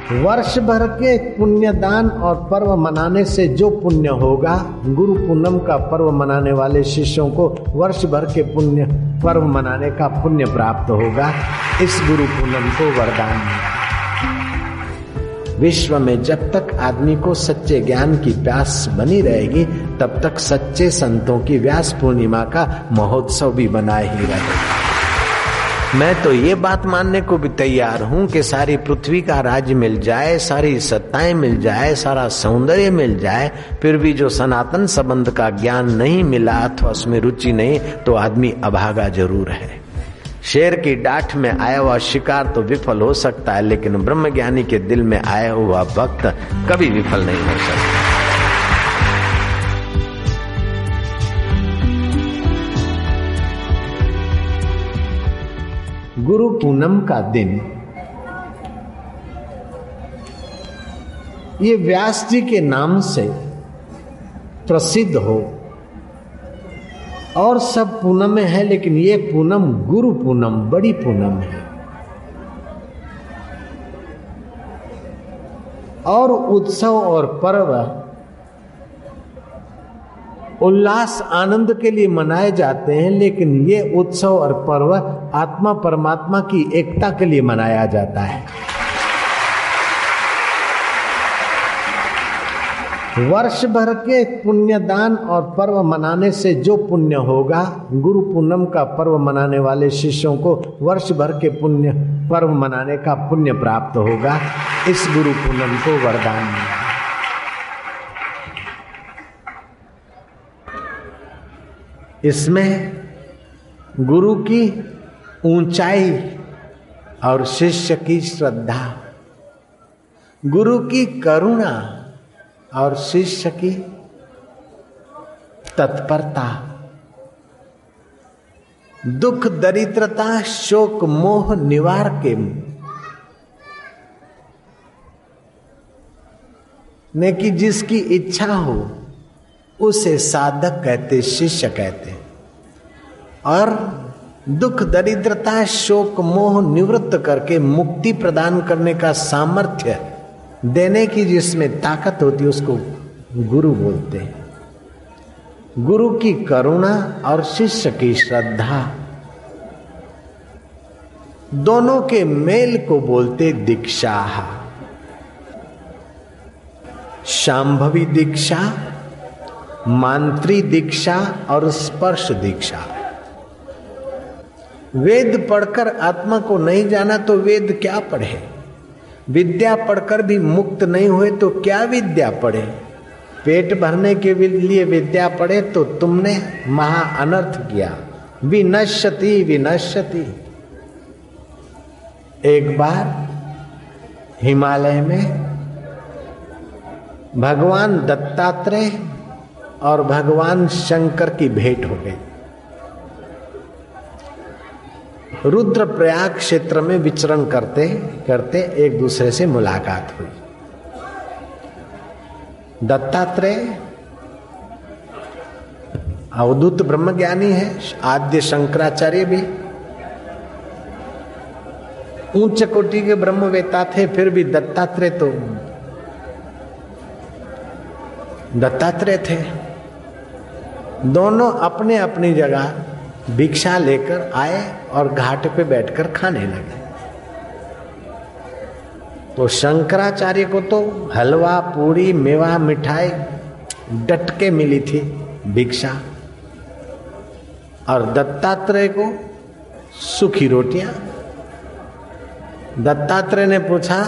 वर्ष भर के पुण्यदान और पर्व मनाने से जो पुण्य होगा, गुरु पूनम का पर्व मनाने वाले शिष्यों को वर्ष भर के पुण्य पर्व मनाने का पुण्य प्राप्त होगा। इस गुरु पूनम को वरदान मिला। विश्व में जब तक आदमी को सच्चे ज्ञान की प्यास बनी रहेगी, तब तक सच्चे संतों की व्यास पूर्णिमा का महोत्सव भी बनाए ही रहेगा। मैं तो ये बात मानने को भी तैयार हूं कि सारी पृथ्वी का राज्य मिल जाए, सारी सत्ताएं मिल जाए, सारा सौंदर्य मिल जाए, फिर भी जो सनातन संबंध का ज्ञान नहीं मिला अथवा उसमें रुचि नहीं, तो आदमी अभागा जरूर है। शेर की डांठ में आया हुआ शिकार तो विफल हो सकता है, लेकिन ब्रह्मज्ञानी के दिल में आया हुआ भक्त कभी विफल नहीं हो सकता। गुरु पूनम का दिन ये व्यास जी के नाम से प्रसिद्ध हो, और सब पूनम में है, लेकिन ये पूनम गुरु पूनम बड़ी पूनम है। और उत्सव और पर्व उल्लास आनंद के लिए मनाए जाते हैं, लेकिन ये उत्सव और पर्व आत्मा परमात्मा की एकता के लिए मनाया जाता है। वर्ष भर के पुण्यदान और पर्व मनाने से जो पुण्य होगा, गुरु पूनम का पर्व मनाने वाले शिष्यों को वर्ष भर के पुण्य पर्व मनाने का पुण्य प्राप्त होगा। इस गुरु पूनम को वरदान मिला। इसमें गुरु की ऊंचाई और शिष्य की श्रद्धा, गुरु की करुणा और शिष्य की तत्परता, दुख दरिद्रता शोक मोह निवार के ने की जिसकी इच्छा हो उसे साधक कहते, शिष्य कहते। और दुख दरिद्रता शोक मोह निवृत्त करके मुक्ति प्रदान करने का सामर्थ्य देने की जिसमें ताकत होती है उसको गुरु बोलते हैं। गुरु की करुणा और शिष्य की श्रद्धा, दोनों के मेल को बोलते दीक्षा। शांभवी दीक्षा, मांत्री दीक्षा और स्पर्श दीक्षा। वेद पढ़कर आत्मा को नहीं जाना तो वेद क्या पढ़े? विद्या पढ़कर भी मुक्त नहीं हुए तो क्या विद्या पढ़े? पेट भरने के लिए विद्या पढ़े तो तुमने महा अनर्थ किया। विनश्यति विनश्यति। एक बार हिमालय में भगवान दत्तात्रेय और भगवान शंकर की भेंट हो गई। रुद्रप्रयाग क्षेत्र में विचरण करते करते एक दूसरे से मुलाकात हुई। दत्तात्रेय अवधूत ब्रह्मज्ञानी है, आद्य शंकराचार्य भी उच्च कोटि के ब्रह्मवेत्ता थे, फिर भी दत्तात्रेय तो दत्तात्रेय थे। दोनों अपने अपनी जगह भिक्षा लेकर आए और घाट पे बैठकर खाने लगे। तो शंकराचार्य को तो हलवा पूरी मेवा मिठाई डट के मिली थी भिक्षा, और दत्तात्रेय को सूखी रोटियां। दत्तात्रेय ने पूछा,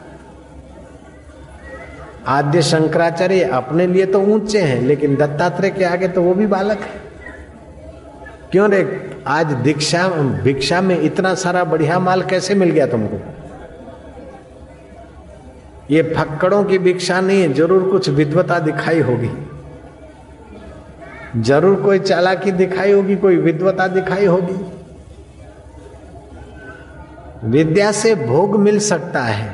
आद्य शंकराचार्य अपने लिए तो ऊंचे हैं, लेकिन दत्तात्रेय के आगे तो वो भी बालक है। क्यों रे, आज भिक्षा में इतना सारा बढ़िया माल कैसे मिल गया तुमको? ये फक्कड़ों की भिक्षा नहीं है, जरूर कुछ विद्वता दिखाई होगी, जरूर कोई चालाकी दिखाई होगी, कोई विद्वता दिखाई होगी। विद्या से भोग मिल सकता है,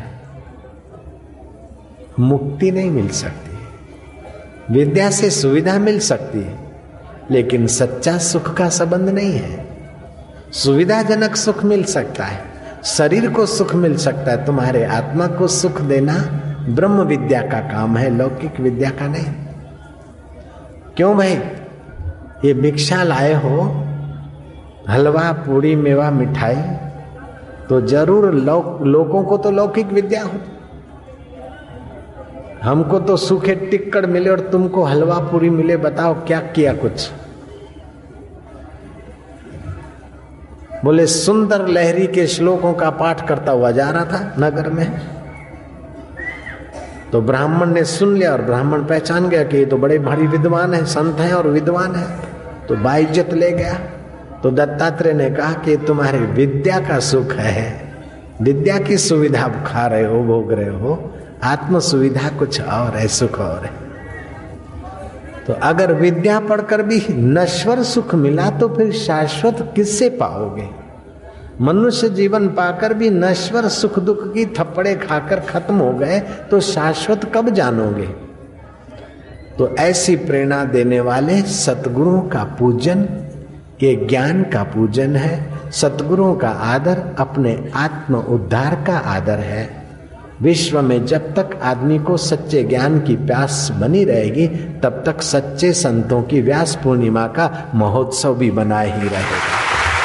मुक्ति नहीं मिल सकती। विद्या से सुविधा मिल सकती है, लेकिन सच्चा सुख का संबंध नहीं है। सुविधाजनक सुख मिल सकता है, शरीर को सुख मिल सकता है, तुम्हारे आत्मा को सुख देना ब्रह्म विद्या का काम है, लौकिक विद्या का नहीं। क्यों भाई? ये भिक्षा लाए हो, हलवा पूड़ी मेवा मिठाई, तो जरूर लोगों को तो लौकिक विद्या हो। हमको तो सूखे टिक्कड़ मिले और तुमको हलवा पूरी मिले, बताओ क्या किया कुछ? बोले सुंदर लहरी के श्लोकों का पाठ करता हुआ जा रहा था नगर में, तो ब्राह्मण ने सुन लिया और ब्राह्मण पहचान गया कि ये तो बड़े भारी विद्वान है, संत हैं और विद्वान है, तो बाइज्जत ले गया। तो दत्तात्रेय ने कहा कि तुम्हारी विद्या का सुख है, विद्या की सुविधा खा रहे हो, भोग रहे हो, आत्म सुविधा कुछ और है, सुख और है। तो अगर विद्या पढ़कर भी नश्वर सुख मिला तो फिर शाश्वत किससे पाओगे? मनुष्य जीवन पाकर भी नश्वर सुख दुख की थप्पड़े खाकर खत्म हो गए तो शाश्वत कब जानोगे? तो ऐसी प्रेरणा देने वाले सतगुरुओं का पूजन, ये ज्ञान का पूजन है। सतगुरुओं का आदर अपने आत्म उद्धार का आदर है। विश्व में जब तक आदमी को सच्चे ज्ञान की प्यास बनी रहेगी तब तक सच्चे संतों की व्यास पूर्णिमा का महोत्सव भी बनाए ही रहेगा।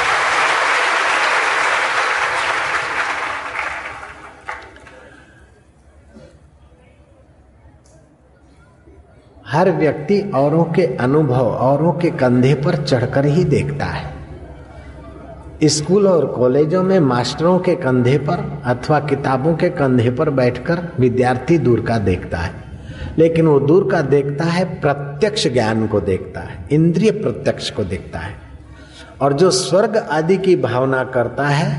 हर व्यक्ति औरों के अनुभव औरों के कंधे पर चढ़कर ही देखता है। स्कूल और कॉलेजों में मास्टरों के कंधे पर अथवा किताबों के कंधे पर बैठकर विद्यार्थी दूर का देखता है, लेकिन वो दूर का देखता है प्रत्यक्ष ज्ञान को देखता है, इंद्रिय प्रत्यक्ष को देखता है। और जो स्वर्ग आदि की भावना करता है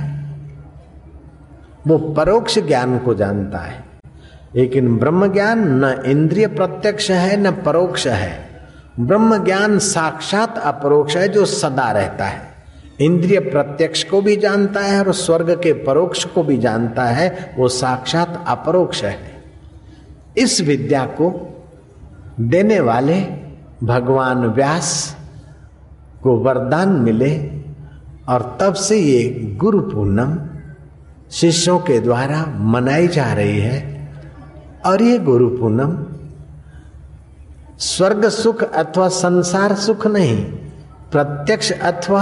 वो परोक्ष ज्ञान को जानता है। लेकिन ब्रह्म ज्ञान न इंद्रिय प्रत्यक्ष है न परोक्ष है। ब्रह्म ज्ञान साक्षात अपरोक्ष है जो सदा रहता है। इंद्रिय प्रत्यक्ष को भी जानता है और स्वर्ग के परोक्ष को भी जानता है, वो साक्षात अपरोक्ष है। इस विद्या को देने वाले भगवान व्यास को वरदान मिले और तब से ये गुरु पूर्णिमा शिष्यों के द्वारा मनाई जा रही है। और ये गुरु पूर्णिमा स्वर्ग सुख अथवा संसार सुख नहीं, प्रत्यक्ष अथवा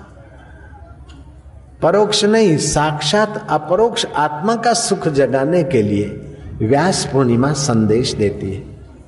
परोक्ष नहीं, साक्षात अपरोक्ष आत्मा का सुख जगाने के लिए व्यास पूर्णिमा संदेश देती है।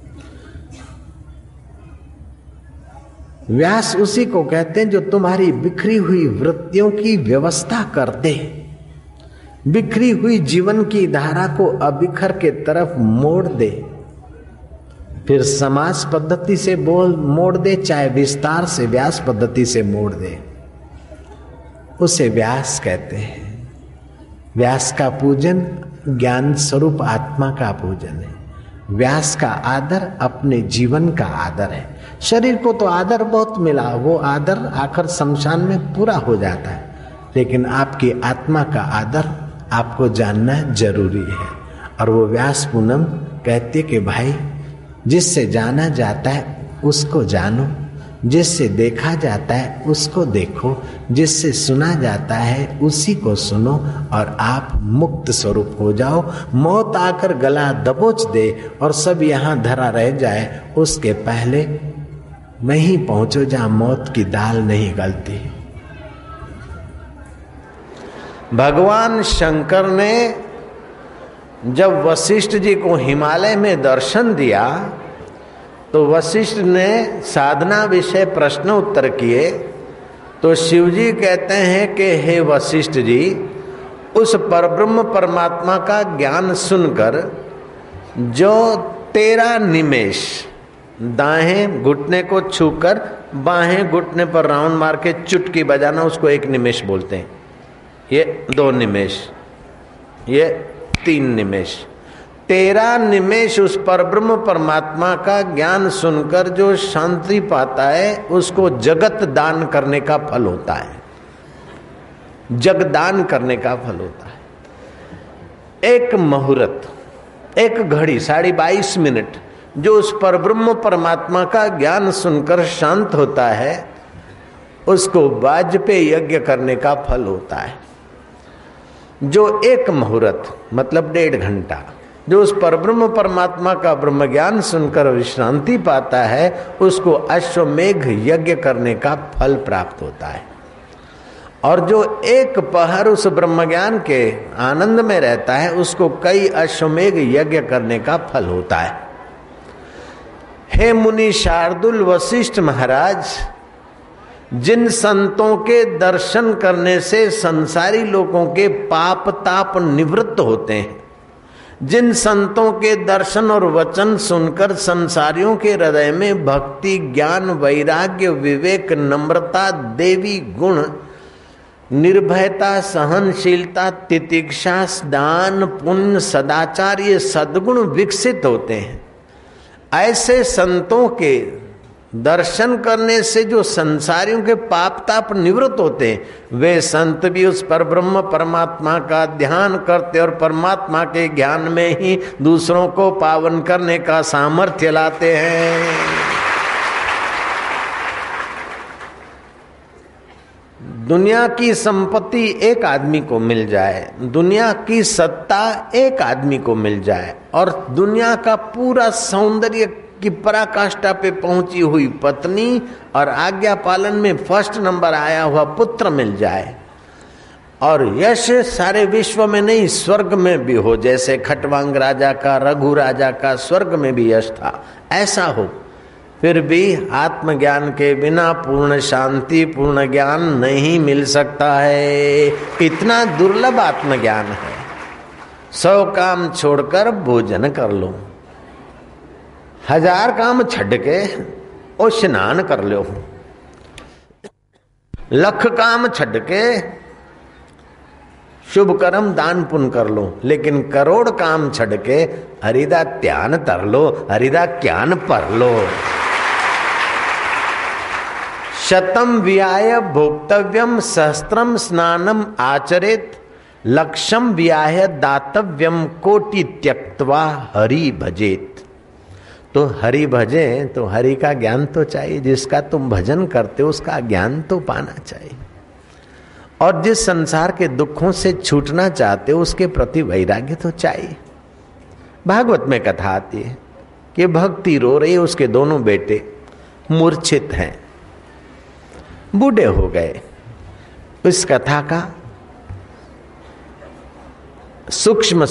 व्यास उसी को कहते हैं जो तुम्हारी बिखरी हुई वृत्तियों की व्यवस्था करते, बिखरी हुई जीवन की धारा को अबिखर के तरफ मोड़ दे, फिर समास पद्धति से मोड़ दे चाहे विस्तार से व्यास पद्धति से मोड़ दे, उसे व्यास कहते हैं। व्यास का पूजन ज्ञान स्वरूप आत्मा का पूजन है। व्यास का आदर अपने जीवन का आदर है। शरीर को तो आदर बहुत मिला, वो आदर आखिर शमशान में पूरा हो जाता है, लेकिन आपकी आत्मा का आदर आपको जानना जरूरी है। और वो व्यास पूनम कहते कि भाई जिससे जाना जाता है उसको जानो, जिससे देखा जाता है उसको देखो, जिससे सुना जाता है उसी को सुनो और आप मुक्त स्वरूप हो जाओ। मौत आकर गला दबोच दे और सब यहाँ धरा रह जाए, उसके पहले वहीं पहुंचो जहाँ मौत की दाल नहीं गलती। भगवान शंकर ने जब वशिष्ठ जी को हिमालय में दर्शन दिया तो वशिष्ठ ने साधना विषय प्रश्न उत्तर किए, तो शिवजी कहते हैं कि हे वशिष्ठ जी, उस परब्रह्म परमात्मा का ज्ञान सुनकर जो 13 निमेष दाएं घुटने को छूकर बाहें घुटने पर राउंड मार के चुटकी बजाना, उसको 1 निमेष बोलते हैं। ये 2 निमेष, ये 3 निमेष, 13 निमेष उस परब्रह्म परमात्मा का ज्ञान सुनकर जो शांति पाता है उसको जगत दान करने का फल होता है। जगदान करने का फल होता है। एक मुहूर्त, एक घड़ी 22:30 जो उस परब्रह्म परमात्मा का ज्ञान सुनकर शांत होता है उसको वाजपेय यज्ञ करने का फल होता है। जो एक मुहूर्त मतलब 1.5 घंटा जो उस परब्रह्म परमात्मा का ब्रह्म ज्ञान सुनकर विश्रांति पाता है, उसको अश्वमेघ यज्ञ करने का फल प्राप्त होता है। और जो एक पहर उस ब्रह्म ज्ञान के आनंद में रहता है, उसको कई अश्वमेघ यज्ञ करने का फल होता है। हे मुनि शार्दुल वशिष्ठ महाराज, जिन संतों के दर्शन करने से संसारी लोगों के पाप ताप निवृत्त होते हैं, जिन संतों के दर्शन और वचन सुनकर संसारियों के हृदय में भक्ति, ज्ञान, वैराग्य, विवेक, नम्रता, देवी गुण, निर्भयता, सहनशीलता, तितिक्षा, दान, पुण्य, सदाचार ये सद्गुण विकसित होते हैं, ऐसे संतों के दर्शन करने से जो संसारियों के पाप ताप निवृत्त होते हैं, वे संत भी उस परब्रह्म परमात्मा का ध्यान करते और परमात्मा के ज्ञान में ही दूसरों को पावन करने का सामर्थ्य लाते हैं। दुनिया की संपत्ति एक आदमी को मिल जाए, दुनिया की सत्ता एक आदमी को मिल जाए और दुनिया का पूरा सौंदर्य की पराकाष्ठा पे पहुंची हुई पत्नी और आज्ञा पालन में फर्स्ट नंबर आया हुआ पुत्र मिल जाए और यश सारे विश्व में नहीं स्वर्ग में भी हो, जैसे खटवांग राजा का, रघु राजा का स्वर्ग में भी यश था, ऐसा हो, फिर भी आत्मज्ञान के बिना पूर्ण शांति, पूर्ण ज्ञान नहीं मिल सकता है। इतना दुर्लभ आत्मज्ञान है। 100 काम छोड़कर भोजन कर लो, 1000 काम छड़ के ओ स्नान कर लो, 1,00,000 काम छड़ के शुभ कर्म दान पुण्य कर लो, लेकिन करोड़ काम छड़ के हरिदा ध्यान तर लो, हरिदा ज्ञान पर लो। शतम वियाय भोक्तव्यम सहस्त्रम स्नानम आचरेत, लक्षम वियाय दातव्यम कोटि त्यक्त्वा हरि भजेत। तो हरि भजे तो हरि का ज्ञान तो चाहिए, जिसका तुम भजन करते हो उसका ज्ञान तो पाना चाहिए, और जिस संसार के दुखों से छूटना चाहते हो उसके प्रति वैराग्य तो चाहिए। भागवत में कथा आती है कि भक्ति रो रही है, उसके दोनों बेटे मूर्छित हैं, बूढ़े हो गए। इस कथा का सूक्ष्म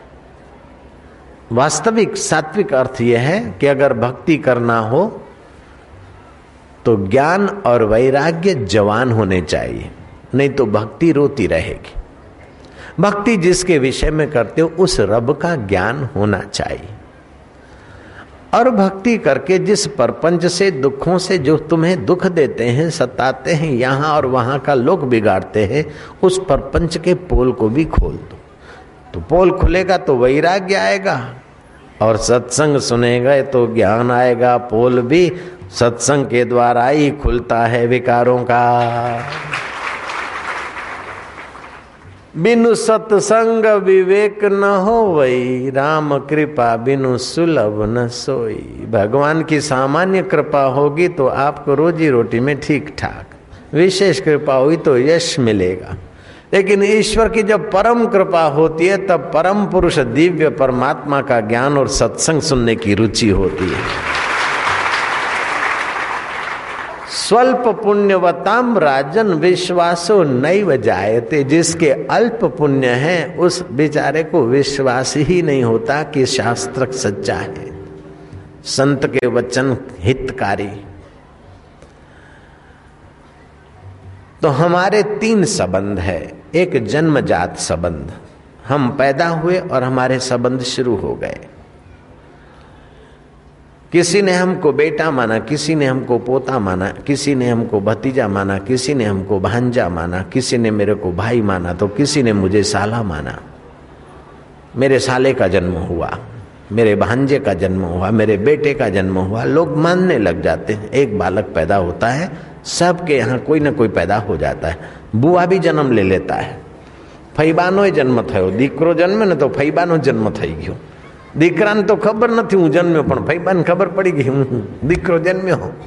वास्तविक सात्विक अर्थ यह है कि अगर भक्ति करना हो तो ज्ञान और वैराग्य जवान होने चाहिए, नहीं तो भक्ति रोती रहेगी। भक्ति जिसके विषय में करते हो उस रब का ज्ञान होना चाहिए, और भक्ति करके जिस परपंच से, दुखों से जो तुम्हें दुख देते हैं, सताते हैं, यहाँ और वहाँ का लोग बिगाड़ते हैं, उस परपंच के पोल को भी खोल दो। तो पोल खुलेगा तो वैराग्य आएगा, और सत्संग सुनेगा तो ज्ञान आएगा। पोल भी सत्संग के द्वारा ही खुलता है विकारों का। बिनु सत्संग विवेक न होवई, राम कृपा बिनु सुलभ न सोई। भगवान की सामान्य कृपा होगी तो आपको रोजी रोटी में ठीक ठाक, विशेष कृपा हुई तो यश मिलेगा। लेकिन ईश्वर की जब परम कृपा होती है तब परम पुरुष दिव्य परमात्मा का ज्ञान और सत्संग सुनने की रुचि होती है। स्वल्प पुण्यवताम राजन विश्वासो नैव जायते। जिसके अल्प पुण्य है उस बेचारे को विश्वास ही नहीं होता कि शास्त्र सच्चा है, संत के वचन हितकारी। तो हमारे 3 संबंध है। एक जन्मजात संबंध, हम पैदा हुए और हमारे संबंध शुरू हो गए। किसी ने हमको बेटा माना, किसी ने हमको पोता माना, किसी ने हमको भतीजा माना, किसी ने हमको भांजा माना, किसी ने मेरे को भाई माना, तो किसी ने मुझे साला माना। मेरे साले का जन्म हुआ, मेरे भांजे का जन्म हुआ, मेरे बेटे का जन्म हुआ, लोग मानने लग जाते हैं। एक बालक पैदा होता है, सबके यहाँ कोई ना कोई पैदा हो जाता है। बुआ भी जन्म ले लेता है, फईबानो जन्म थयो, दीकरो जन्म ने तो फईबानो जन्म थई गयो। दीकराने तो खबर नहीं हूँ जन्म्यो, पण फईबाने खबर पड़ी गई हूँ दीकरो जन्म्यो हूँ।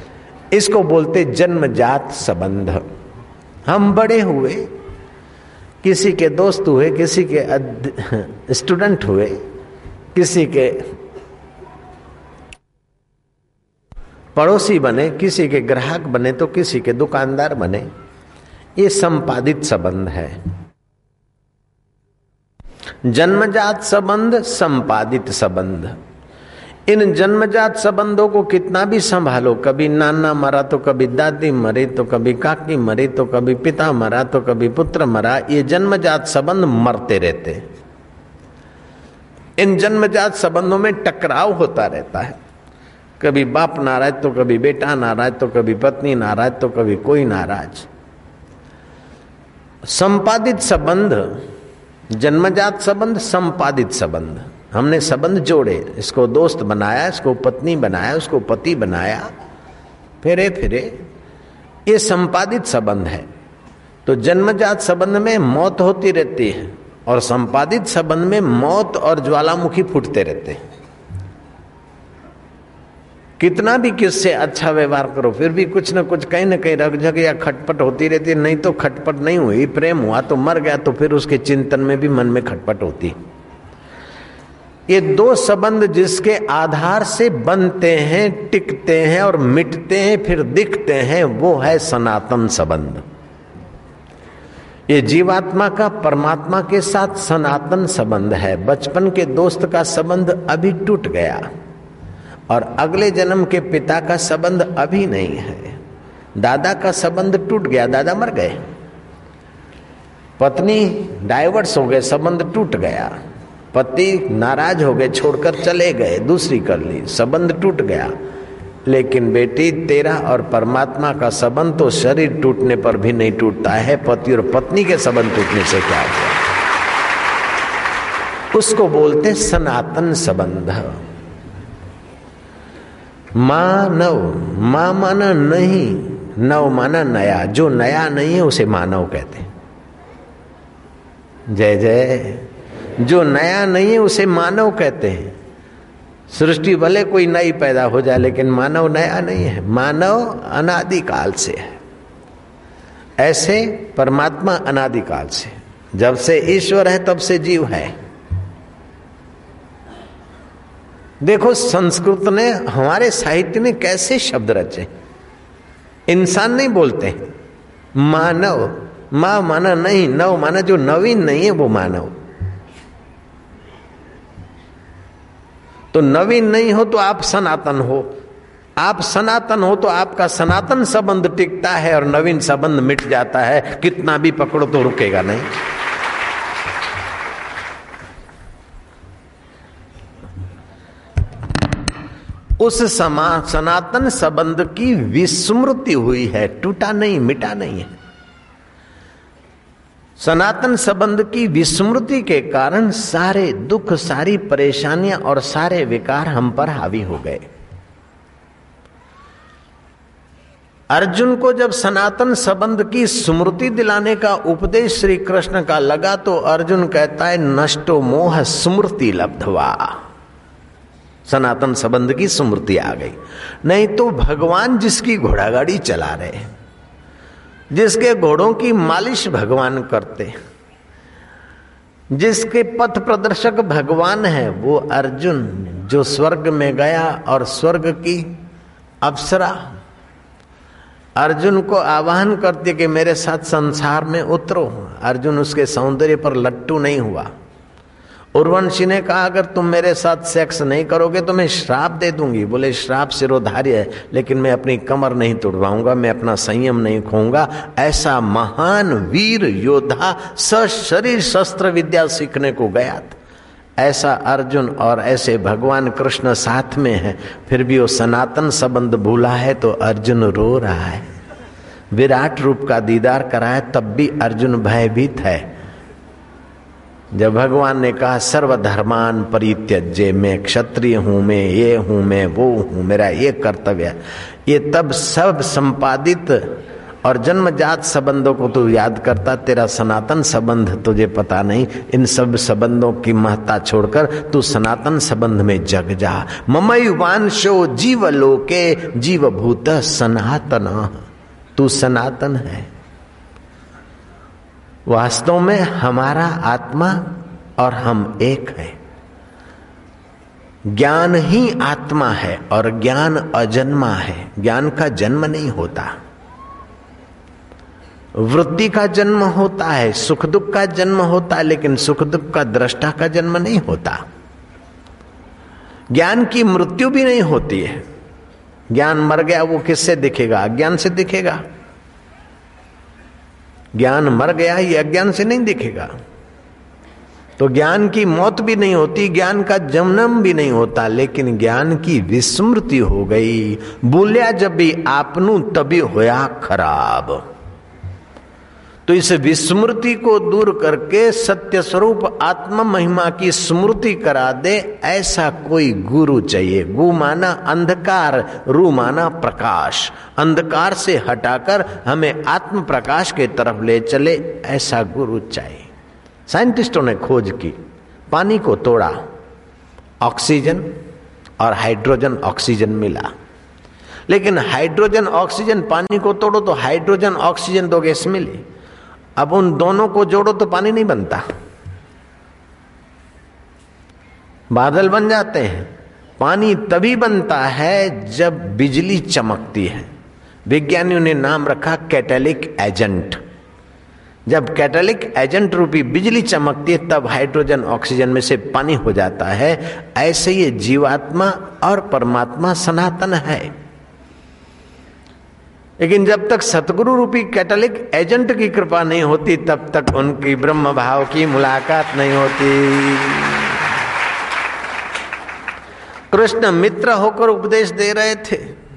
इसको बोलते जन्मजात संबंध। हम बड़े हुए, किसी के दोस्त हुए, किसी के स्टूडेंट हुए, किसी के पड़ोसी बने, किसी के ग्राहक बने तो किसी के दुकानदार बने। ये संपादित संबंध है। जन्मजात संबंध, संपादित संबंध। इन जन्मजात संबंधों को कितना भी संभालो, कभी नाना मरा तो कभी दादी मरी तो कभी काकी मरी तो कभी पिता मरा तो कभी पुत्र मरा, ये जन्मजात संबंध मरते रहते। इन जन्मजात संबंधों में टकराव होता रहता है। कभी बाप नाराज तो कभी बेटा नाराज तो कभी पत्नी नाराज तो कभी कोई नाराज। संपादित संबंध, जन्मजात संबंध, संपादित संबंध। हमने संबंध जोड़े, इसको दोस्त बनाया, इसको पत्नी बनाया, उसको पति बनाया, फिरे फिरे, ये संपादित संबंध है। तो जन्मजात संबंध में मौत होती रहती है और संपादित संबंध में मौत और ज्वालामुखी फूटते रहते हैं। कितना भी किससे अच्छा व्यवहार करो फिर भी कुछ न कुछ कहीं न कहीं रगझग या खटपट होती रहती है। नहीं तो खटपट नहीं हुई, प्रेम हुआ तो मर गया तो फिर उसके चिंतन में भी मन में खटपट होती। ये दो संबंध जिसके आधार से बनते हैं, टिकते हैं और मिटते हैं, फिर दिखते हैं, वो है सनातन संबंध। ये जीवात्मा का परमात्मा के साथ सनातन संबंध है। बचपन के दोस्त का संबंध अभी टूट गया और अगले जन्म के पिता का संबंध अभी नहीं है। दादा का संबंध टूट गया, दादा मर गए। पत्नी डाइवर्स हो गए, संबंध टूट गया। पति नाराज हो गए, छोड़कर चले गए, दूसरी कर ली, संबंध टूट गया। लेकिन बेटी, तेरा और परमात्मा का संबंध तो शरीर टूटने पर भी नहीं टूटता है। पति और पत्नी के संबंध टूटने से क्या हुआ? उसको बोलते सनातन संबंध। मानव, मां माना नहीं, नव माना नया। जो नया नहीं है उसे मानव कहते। जय जय। जो नया नहीं है उसे मानव कहते हैं। सृष्टि भले कोई नई पैदा हो जाए लेकिन मानव नया नहीं है। मानव अनादिकाल से है। ऐसे परमात्मा अनादिकाल से, जब से ईश्वर है तब से जीव है। देखो संस्कृत ने, हमारे साहित्य ने कैसे शब्द रचे। इंसान नहीं बोलते, मानव। मां माना नहीं, नव माना जो नवीन नहीं है वो मानव। तो नवीन नहीं हो तो आप सनातन हो। आप सनातन हो तो आपका सनातन संबंध टिकता है और नवीन संबंध मिट जाता है। कितना भी पकड़ो तो रुकेगा नहीं। उस सनातन संबंध की विस्मृति हुई है, टूटा नहीं, मिटा नहीं है। सनातन संबंध की विस्मृति के कारण सारे दुख, सारी परेशानियां और सारे विकार हम पर हावी हो गए। अर्जुन को जब सनातन संबंध की स्मृति दिलाने का उपदेश श्री कृष्ण का लगा तो अर्जुन कहता है, नष्टो मोह स्मृति लब्धवा। सनातन संबंध की स्मृति आ गई। नहीं तो भगवान जिसकी घोड़ागाड़ी चला रहे, जिसके घोड़ों की मालिश भगवान करते, जिसके पथ प्रदर्शक भगवान है, वो अर्जुन जो स्वर्ग में गया और स्वर्ग की अप्सरा अर्जुन को आह्वान करती कि मेरे साथ संसार में उतरो। अर्जुन उसके सौंदर्य पर लट्टू नहीं हुआ। उर्वशी ने कहा, अगर तुम मेरे साथ सेक्स नहीं करोगे तो मैं श्राप दे दूंगी। बोले, श्राप सिरोधार्य है, लेकिन मैं अपनी कमर नहीं तोड़वाऊंगा, मैं अपना संयम नहीं खोऊंगा। ऐसा महान वीर योद्धा सशरीर शस्त्र विद्या सीखने को गया था। ऐसा अर्जुन और ऐसे भगवान कृष्ण साथ में है, फिर भी वो सनातन संबंध भूला है तो अर्जुन रो रहा है। विराट रूप का दीदार कराए तब भी अर्जुन भयभीत है। जब भगवान ने कहा सर्वधर्मान परित्यज्य, मैं क्षत्रिय हूं, मैं ये हूं, मैं वो हूं, मेरा ये कर्तव्य है, ये तब सब संपादित और जन्मजात संबंधों को तू याद करता। तेरा सनातन संबंध तुझे पता नहीं। इन सब संबंधों की महत्ता छोड़कर तू सनातन संबंध में जग जा। ममैवांशो जीवलोके जीवभूत सनातन। तू सनातन है। वास्तव में हमारा आत्मा और हम एक हैं। ज्ञान ही आत्मा है और ज्ञान अजन्मा है। ज्ञान का जन्म नहीं होता, वृत्ति का जन्म होता है, सुख दुख का जन्म होता है, लेकिन सुख दुख का दृष्टा का जन्म नहीं होता। ज्ञान की मृत्यु भी नहीं होती है। ज्ञान मर गया वो किससे दिखेगा? अज्ञान से दिखेगा। ज्ञान मर गया ये अज्ञान से नहीं दिखेगा। तो ज्ञान की मौत भी नहीं होती, ज्ञान का जन्म भी नहीं होता, लेकिन ज्ञान की विस्मृति हो गई। बोलिया जब भी आपनू तभी होया खराब। तो इस विस्मृति को दूर करके सत्य स्वरूप आत्म महिमा की स्मृति करा दे, ऐसा कोई गुरु चाहिए। गु माना अंधकार, रू माना प्रकाश। अंधकार से हटाकर हमें आत्म प्रकाश के तरफ ले चले, ऐसा गुरु चाहिए। साइंटिस्टों ने खोज की, पानी को तोड़ा, ऑक्सीजन और हाइड्रोजन ऑक्सीजन मिला। लेकिन हाइड्रोजन ऑक्सीजन, पानी को तोड़ो तो हाइड्रोजन ऑक्सीजन दो गैस मिली। अब उन दोनों को जोड़ो तो पानी नहीं बनता, बादल बन जाते हैं। पानी तभी बनता है जब बिजली चमकती है। विज्ञानियों ने नाम रखा कैटालिटिक एजेंट। जब कैटालिटिक एजेंट रूपी बिजली चमकती है तब हाइड्रोजन ऑक्सीजन में से पानी हो जाता है। ऐसे ये जीवात्मा और परमात्मा सनातन है। लेकिन जब तक सतगुरु रूपी कैटालिटिक एजेंट की कृपा नहीं होती तब तक उनकी ब्रह्म भाव की मुलाकात नहीं होती। कृष्ण मित्र होकर उपदेश दे रहे थे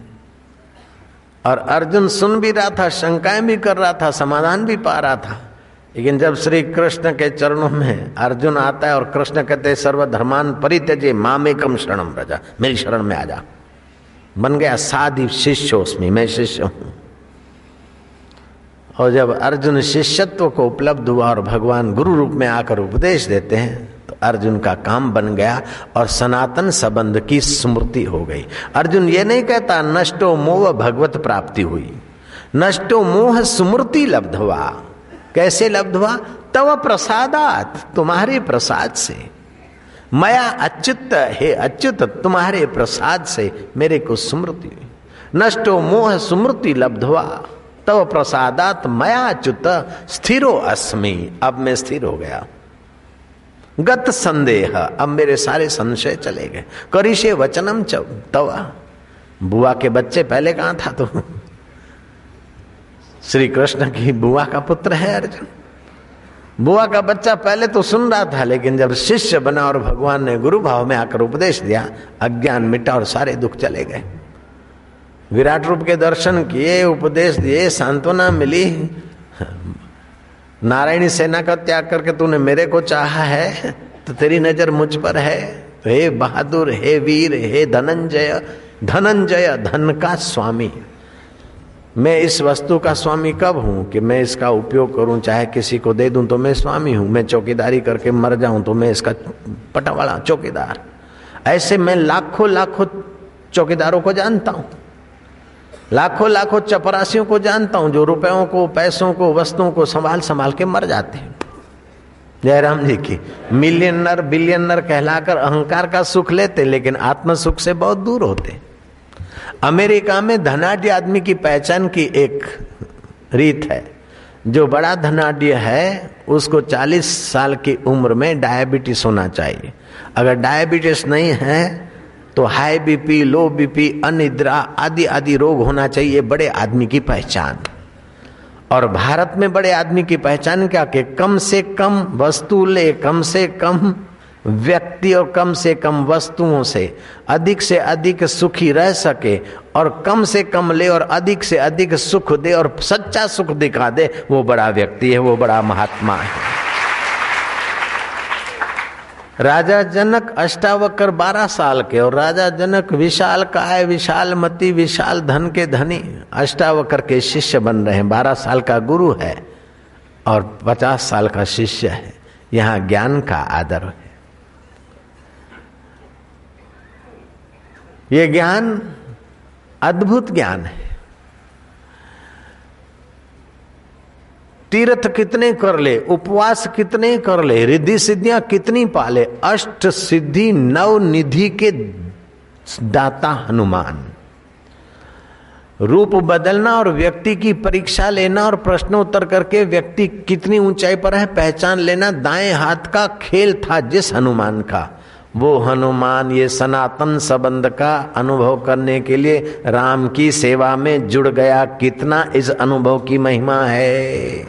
और अर्जुन सुन भी रहा था, शंकाएं भी कर रहा था, समाधान भी पा रहा था। लेकिन जब श्री कृष्ण के चरणों में अर्जुन आता है और कृष्ण कहते सर्वधर्मान परित्यजे मामेकम शरणम व्रज, मेरी शरण में आ जा, बन गया साधि शिष्योस्मि, मैं शिष्य हूं। और जब अर्जुन शिष्यत्व को उपलब्ध हुआ और भगवान गुरु रूप में आकर उपदेश देते हैं तो अर्जुन का काम बन गया और सनातन संबंध की स्मृति हो गई। अर्जुन ये नहीं कहता नष्टो मोह भगवत प्राप्ति हुई, नष्टो मोह स्मृति लब्ध हुआ। कैसे लब्ध हुआ? तव प्रसादात, तुम्हारे प्रसाद से। मया अच्युत, हे अच्युत तुम्हारे प्रसाद से मेरे को स्मृति हुई। नष्टो मोह स्मृति लब्धवा तव प्रसादात मया अच्युत स्थिरो अस्मि, अब मैं स्थिर हो गया। गत संदेह, अब मेरे सारे संशय चले गए। करिष्ये वचनम तव, बुआ के बच्चे पहले कहां था? तो श्री कृष्ण की बुआ का पुत्र है अर्जुन। बुआ का बच्चा पहले तो सुन रहा था, लेकिन जब शिष्य बना और भगवान ने गुरु भाव में आकर उपदेश दिया, अज्ञान मिटा और सारे दुख चले गए। विराट रूप के दर्शन किए, उपदेश दिए, सांत्वना मिली। नारायणी सेना का त्याग करके तूने मेरे को चाहा है तो तेरी नजर मुझ पर है। तो हे बहादुर, हे वीर, हे धनंजय, धनंजय धन का स्वामी। मैं इस वस्तु का स्वामी कब हूं कि मैं इसका उपयोग करूं, चाहे किसी को दे दूं तो मैं स्वामी हूं। मैं चौकीदारी करके मर जाऊं तो मैं इसका पटावाला चौकीदार। ऐसे मैं लाखों लाखों चौकीदारों को जानता हूं, लाखों लाखों चपरासियों को जानता हूं जो रुपयों को, पैसों को, वस्तुओं को संभाल संभाल के मर जाते हैं। जयराम जी की मिलियनर बिलियनर कहलाकर अहंकार का सुख लेते, लेकिन आत्म सुख से बहुत दूर होते। अमेरिका में धनाढ्य आदमी की पहचान की एक रीत है। जो बड़ा धनाढ्य है उसको 40 साल की उम्र में डायबिटीज होना चाहिए। अगर डायबिटीज नहीं है तो हाई बीपी, लो बीपी, अनिद्रा आदि आदि रोग होना चाहिए बड़े आदमी की पहचान। और भारत में बड़े आदमी की पहचान क्या कि कम से कम वस्तु ले, कम से कम व्यक्ति और कम से कम वस्तुओं से अधिक सुखी रह सके, और कम से कम ले और अधिक से अधिक सुख दे और सच्चा सुख दिखा दे, वो बड़ा व्यक्ति है, वो बड़ा महात्मा है। राजा जनक अष्टावक्र 12 साल के, और राजा जनक विशाल काय, विशाल मति, विशाल धन के धनी अष्टावक्र के शिष्य बन रहे हैं। 12 साल का गुरु है और 50 साल का शिष्य है। यहाँ ज्ञान का आदर है। ये ज्ञान अद्भुत ज्ञान है। तीर्थ कितने कर ले, उपवास कितने कर ले, रिद्धि सिद्धियां कितनी पाले, अष्ट सिद्धि नव निधि के दाता हनुमान। रूप बदलना और व्यक्ति की परीक्षा लेना और प्रश्नोत्तर करके व्यक्ति कितनी ऊंचाई पर है पहचान लेना दाएं हाथ का खेल था जिस हनुमान का। वो हनुमान ये सनातन संबंध का अनुभव करने के लिए राम की सेवा में जुड़ गया। कितना इस अनुभव की महिमा है।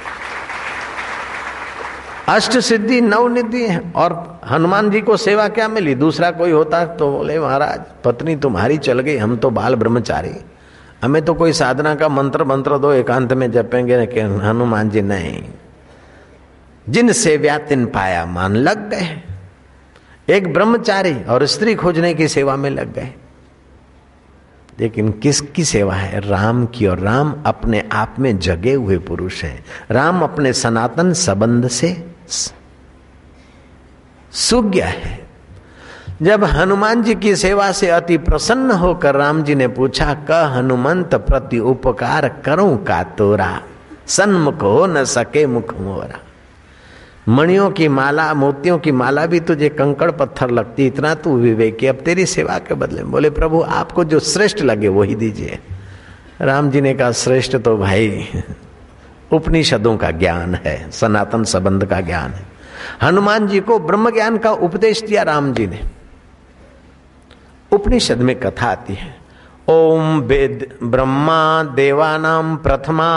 अष्ट सिद्धि नवनिधि है। और हनुमान जी को सेवा क्या मिली? दूसरा कोई होता तो बोले महाराज पत्नी तुम्हारी चल गई, हम तो बाल ब्रह्मचारी, हमें तो कोई साधना का मंत्र दो, एकांत में जपेंगे। कि हनुमान जी नहीं, जिन सेव्या तिन पाया, मान लग गए। एक ब्रह्मचारी और स्त्री खोजने की सेवा में लग गए। लेकिन किसकी सेवा है? राम की। और राम अपने आप में जगे हुए पुरुष हैं। राम अपने सनातन संबंध से सूख गया है। जब हनुमान जी की सेवा से अति प्रसन्न होकर राम जी ने पूछा, क हनुमंत प्रति उपकार करूं का तोरा, सन्मुख हो न सके मुख मोरा। मणियों की माला, मोतियों की माला भी तुझे कंकड़ पत्थर लगती, इतना तू विवेकी, अब तेरी सेवा के बदले। बोले प्रभु आपको जो श्रेष्ठ लगे वही दीजिए। राम जी ने कहा श्रेष्ठ तो भाई उपनिषदों का ज्ञान है, सनातन संबंध का ज्ञान है। हनुमान जी को ब्रह्म ज्ञान का उपदेश दिया राम जी ने। उपनिषद में कथा आती है, ओम वेद ब्रह्मा देवानां प्रथमा,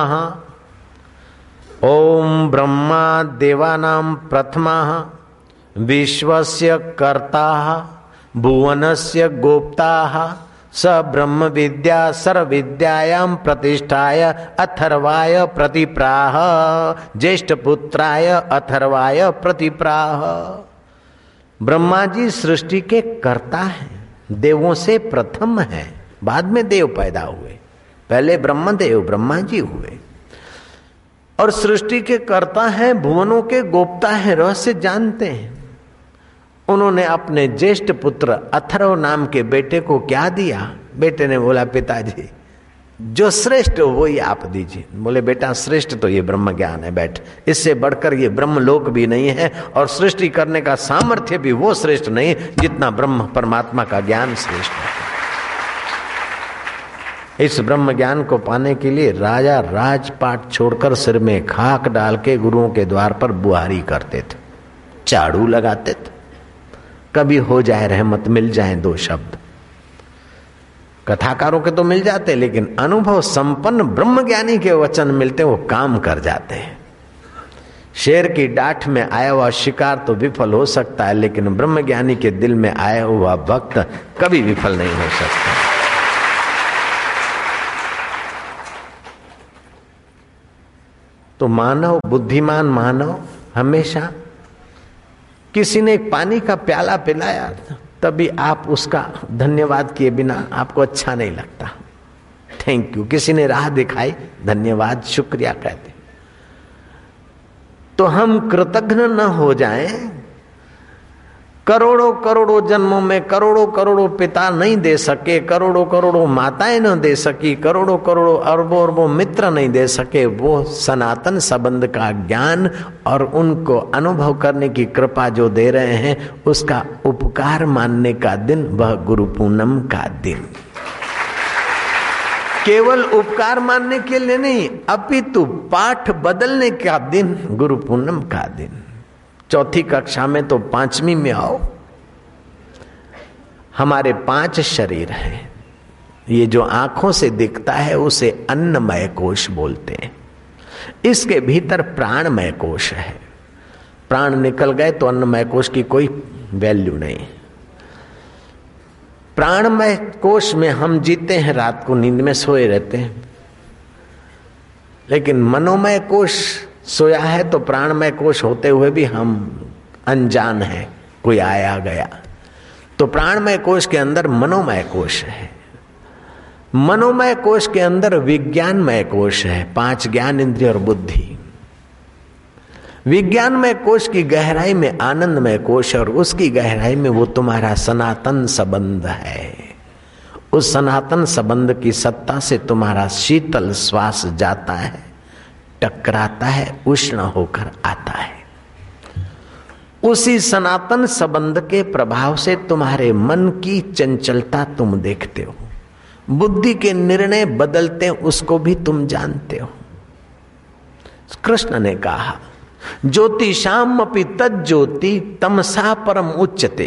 ओम ब्रह्मा देवानां प्रथमा, विश्वस्य कर्ता भुवनस्य गोप्ता, स ब्रह्म विद्या सर्वविद्यायां प्रतिष्ठाय अथर्वाय प्रतिप्राह, ज्येष्ठ पुत्राय अथर्वाय प्रतिप्राह। ब्रह्मा जी सृष्टि के कर्ता हैं, देवों से प्रथम है, बाद में देव पैदा हुए, पहले ब्रह्मदेव ब्रह्मा जी हुए। और सृष्टि के कर्ता हैं, भुवनों के गोप्ता हैं, रहस्य जानते हैं। उन्होंने अपने ज्येष्ठ पुत्र अथर्व नाम के बेटे को क्या दिया? बेटे ने बोला पिताजी जो श्रेष्ठ हो वही आप दीजिए। बोले बेटा श्रेष्ठ तो ये ब्रह्म ज्ञान है, बैठ, इससे बढ़कर ये ब्रह्म लोक भी नहीं है और सृष्टि करने का सामर्थ्य भी वो श्रेष्ठ नहीं जितना ब्रह्म परमात्मा का ज्ञान श्रेष्ठ है। इस ब्रह्म ज्ञान को पाने के लिए राजा राजपाट छोड़कर सिर में खाक डाल के गुरुओं के द्वार पर बुहारी करते थे, झाड़ू लगाते थे, कभी हो जाए रहमत, मिल जाए दो शब्द। कथाकारों के तो मिल जाते, लेकिन अनुभव संपन्न ब्रह्मज्ञानी के वचन मिलते, वो काम कर जाते हैं। शेर की डांठ में आया हुआ शिकार तो विफल हो सकता है, लेकिन ब्रह्मज्ञानी के दिल में आया हुआ भक्त कभी विफल नहीं हो सकता। तो मानव, बुद्धिमान मानव हमेशा, किसी ने एक पानी का प्याला पिलाया तभी आप उसका धन्यवाद किए बिना आपको अच्छा नहीं लगता, थैंक यू। किसी ने राह दिखाई, धन्यवाद शुक्रिया कहते। तो हम कृतज्ञ न हो जाएं। करोड़ों करोड़ों जन्मों में करोड़ों करोड़ों पिता नहीं दे सके, करोड़ों करोड़ों माताएं न दे सकी, करोड़ों करोड़ों अरबों अरबों मित्र नहीं दे सके, वो सनातन संबंध का ज्ञान और उनको अनुभव करने की कृपा जो दे रहे हैं, उसका उपकार मानने का दिन वह गुरु पूनम का दिन। केवल उपकार मानने के लिए नहीं, अपितु पाठ बदलने का दिन गुरु पूनम का दिन। चौथी कक्षा में तो पांचवी में आओ। हमारे 5 शरीर हैं। ये जो आंखों से दिखता है उसे अन्नमय कोश बोलते हैं। इसके भीतर प्राणमय कोश है। प्राण निकल गए तो अन्नमय कोश की कोई वैल्यू नहीं। प्राणमय कोश में हम जीते हैं, रात को नींद में सोए रहते हैं। लेकिन मनोमय कोश सोया है तो प्राणमय कोश होते हुए भी हम अनजान हैं, कोई आया गया। तो प्राणमय कोश के अंदर मनोमय कोश है, मनोमय कोश के अंदर विज्ञानमय कोश है, 5 ज्ञान इंद्रिय और बुद्धि। विज्ञानमय कोश की गहराई में आनंदमय कोश, और उसकी गहराई में वो तुम्हारा सनातन संबंध है। उस सनातन संबंध की सत्ता से तुम्हारा शीतल श्वास जाता है, टकराता है, उष्ण होकर आता है। उसी सनातन संबंध के प्रभाव से तुम्हारे मन की चंचलता तुम देखते हो, बुद्धि के निर्णय बदलते हैं उसको भी तुम जानते हो। कृष्ण ने कहा ज्योतिषाम अपि तज्ज्योति तमसा परम उच्चते।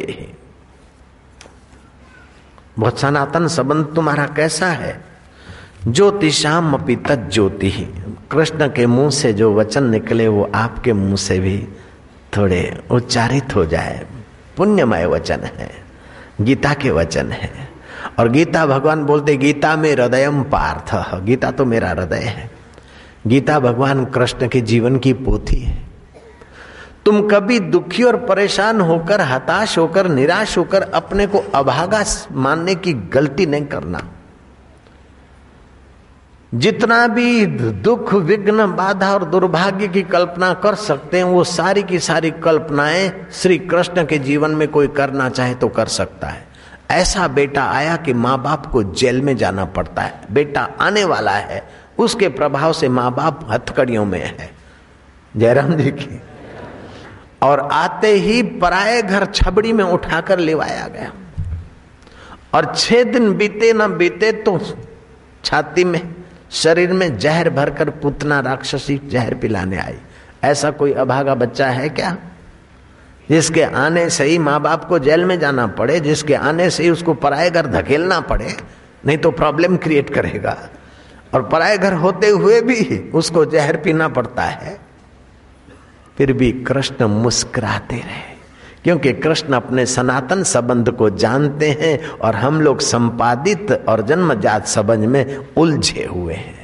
बहुत सनातन संबंध तुम्हारा कैसा है? ज्योतिषाम अपि तज्ज्योति। कृष्ण के मुंह से जो वचन निकले वो आपके मुंह से भी थोड़े उच्चारित हो जाए। पुण्यमय वचन है, गीता के वचन है। और गीता भगवान बोलते गीता में हृदयम पार्थ, गीता तो मेरा हृदय है। गीता भगवान कृष्ण के जीवन की पोथी है। तुम कभी दुखी और परेशान होकर, हताश होकर, निराश होकर अपने को अभागा मानने की गलती नहीं करना। जितना भी दुख, विघ्न, बाधा और दुर्भाग्य की कल्पना कर सकते हैं, वो सारी की सारी कल्पनाएं श्री कृष्ण के जीवन में कोई करना चाहे तो कर सकता है। ऐसा बेटा आया कि माँ बाप को जेल में जाना पड़ता है, बेटा आने वाला है, उसके प्रभाव से माँ बाप हथकड़ियों में है। जयराम जी की। और आते ही पराये घर छबड़ी में उठाकर लेवाया गया और 6 दिन बीते न बीते तो छाती में, शरीर में जहर भरकर पुतना राक्षसी जहर पिलाने आई। ऐसा कोई अभागा बच्चा है क्या जिसके आने से ही माँ बाप को जेल में जाना पड़े, जिसके आने से ही उसको पराये घर धकेलना पड़े? नहीं तो प्रॉब्लम क्रिएट करेगा। और पराये घर होते हुए भी उसको जहर पीना पड़ता है। फिर भी कृष्ण मुस्कुराते रहे, क्योंकि कृष्ण अपने सनातन संबंध को जानते हैं और हम लोग संपादित और जन्मजात संबंध में उलझे हुए हैं।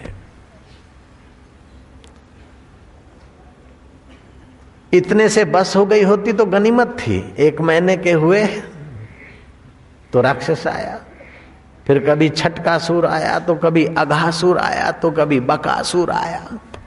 इतने से बस हो गई होती तो गनीमत थी। 1 महीने के हुए तो राक्षस आया, फिर कभी छटकासुर आया, तो कभी अघासुर आया, तो कभी बकासुर आया।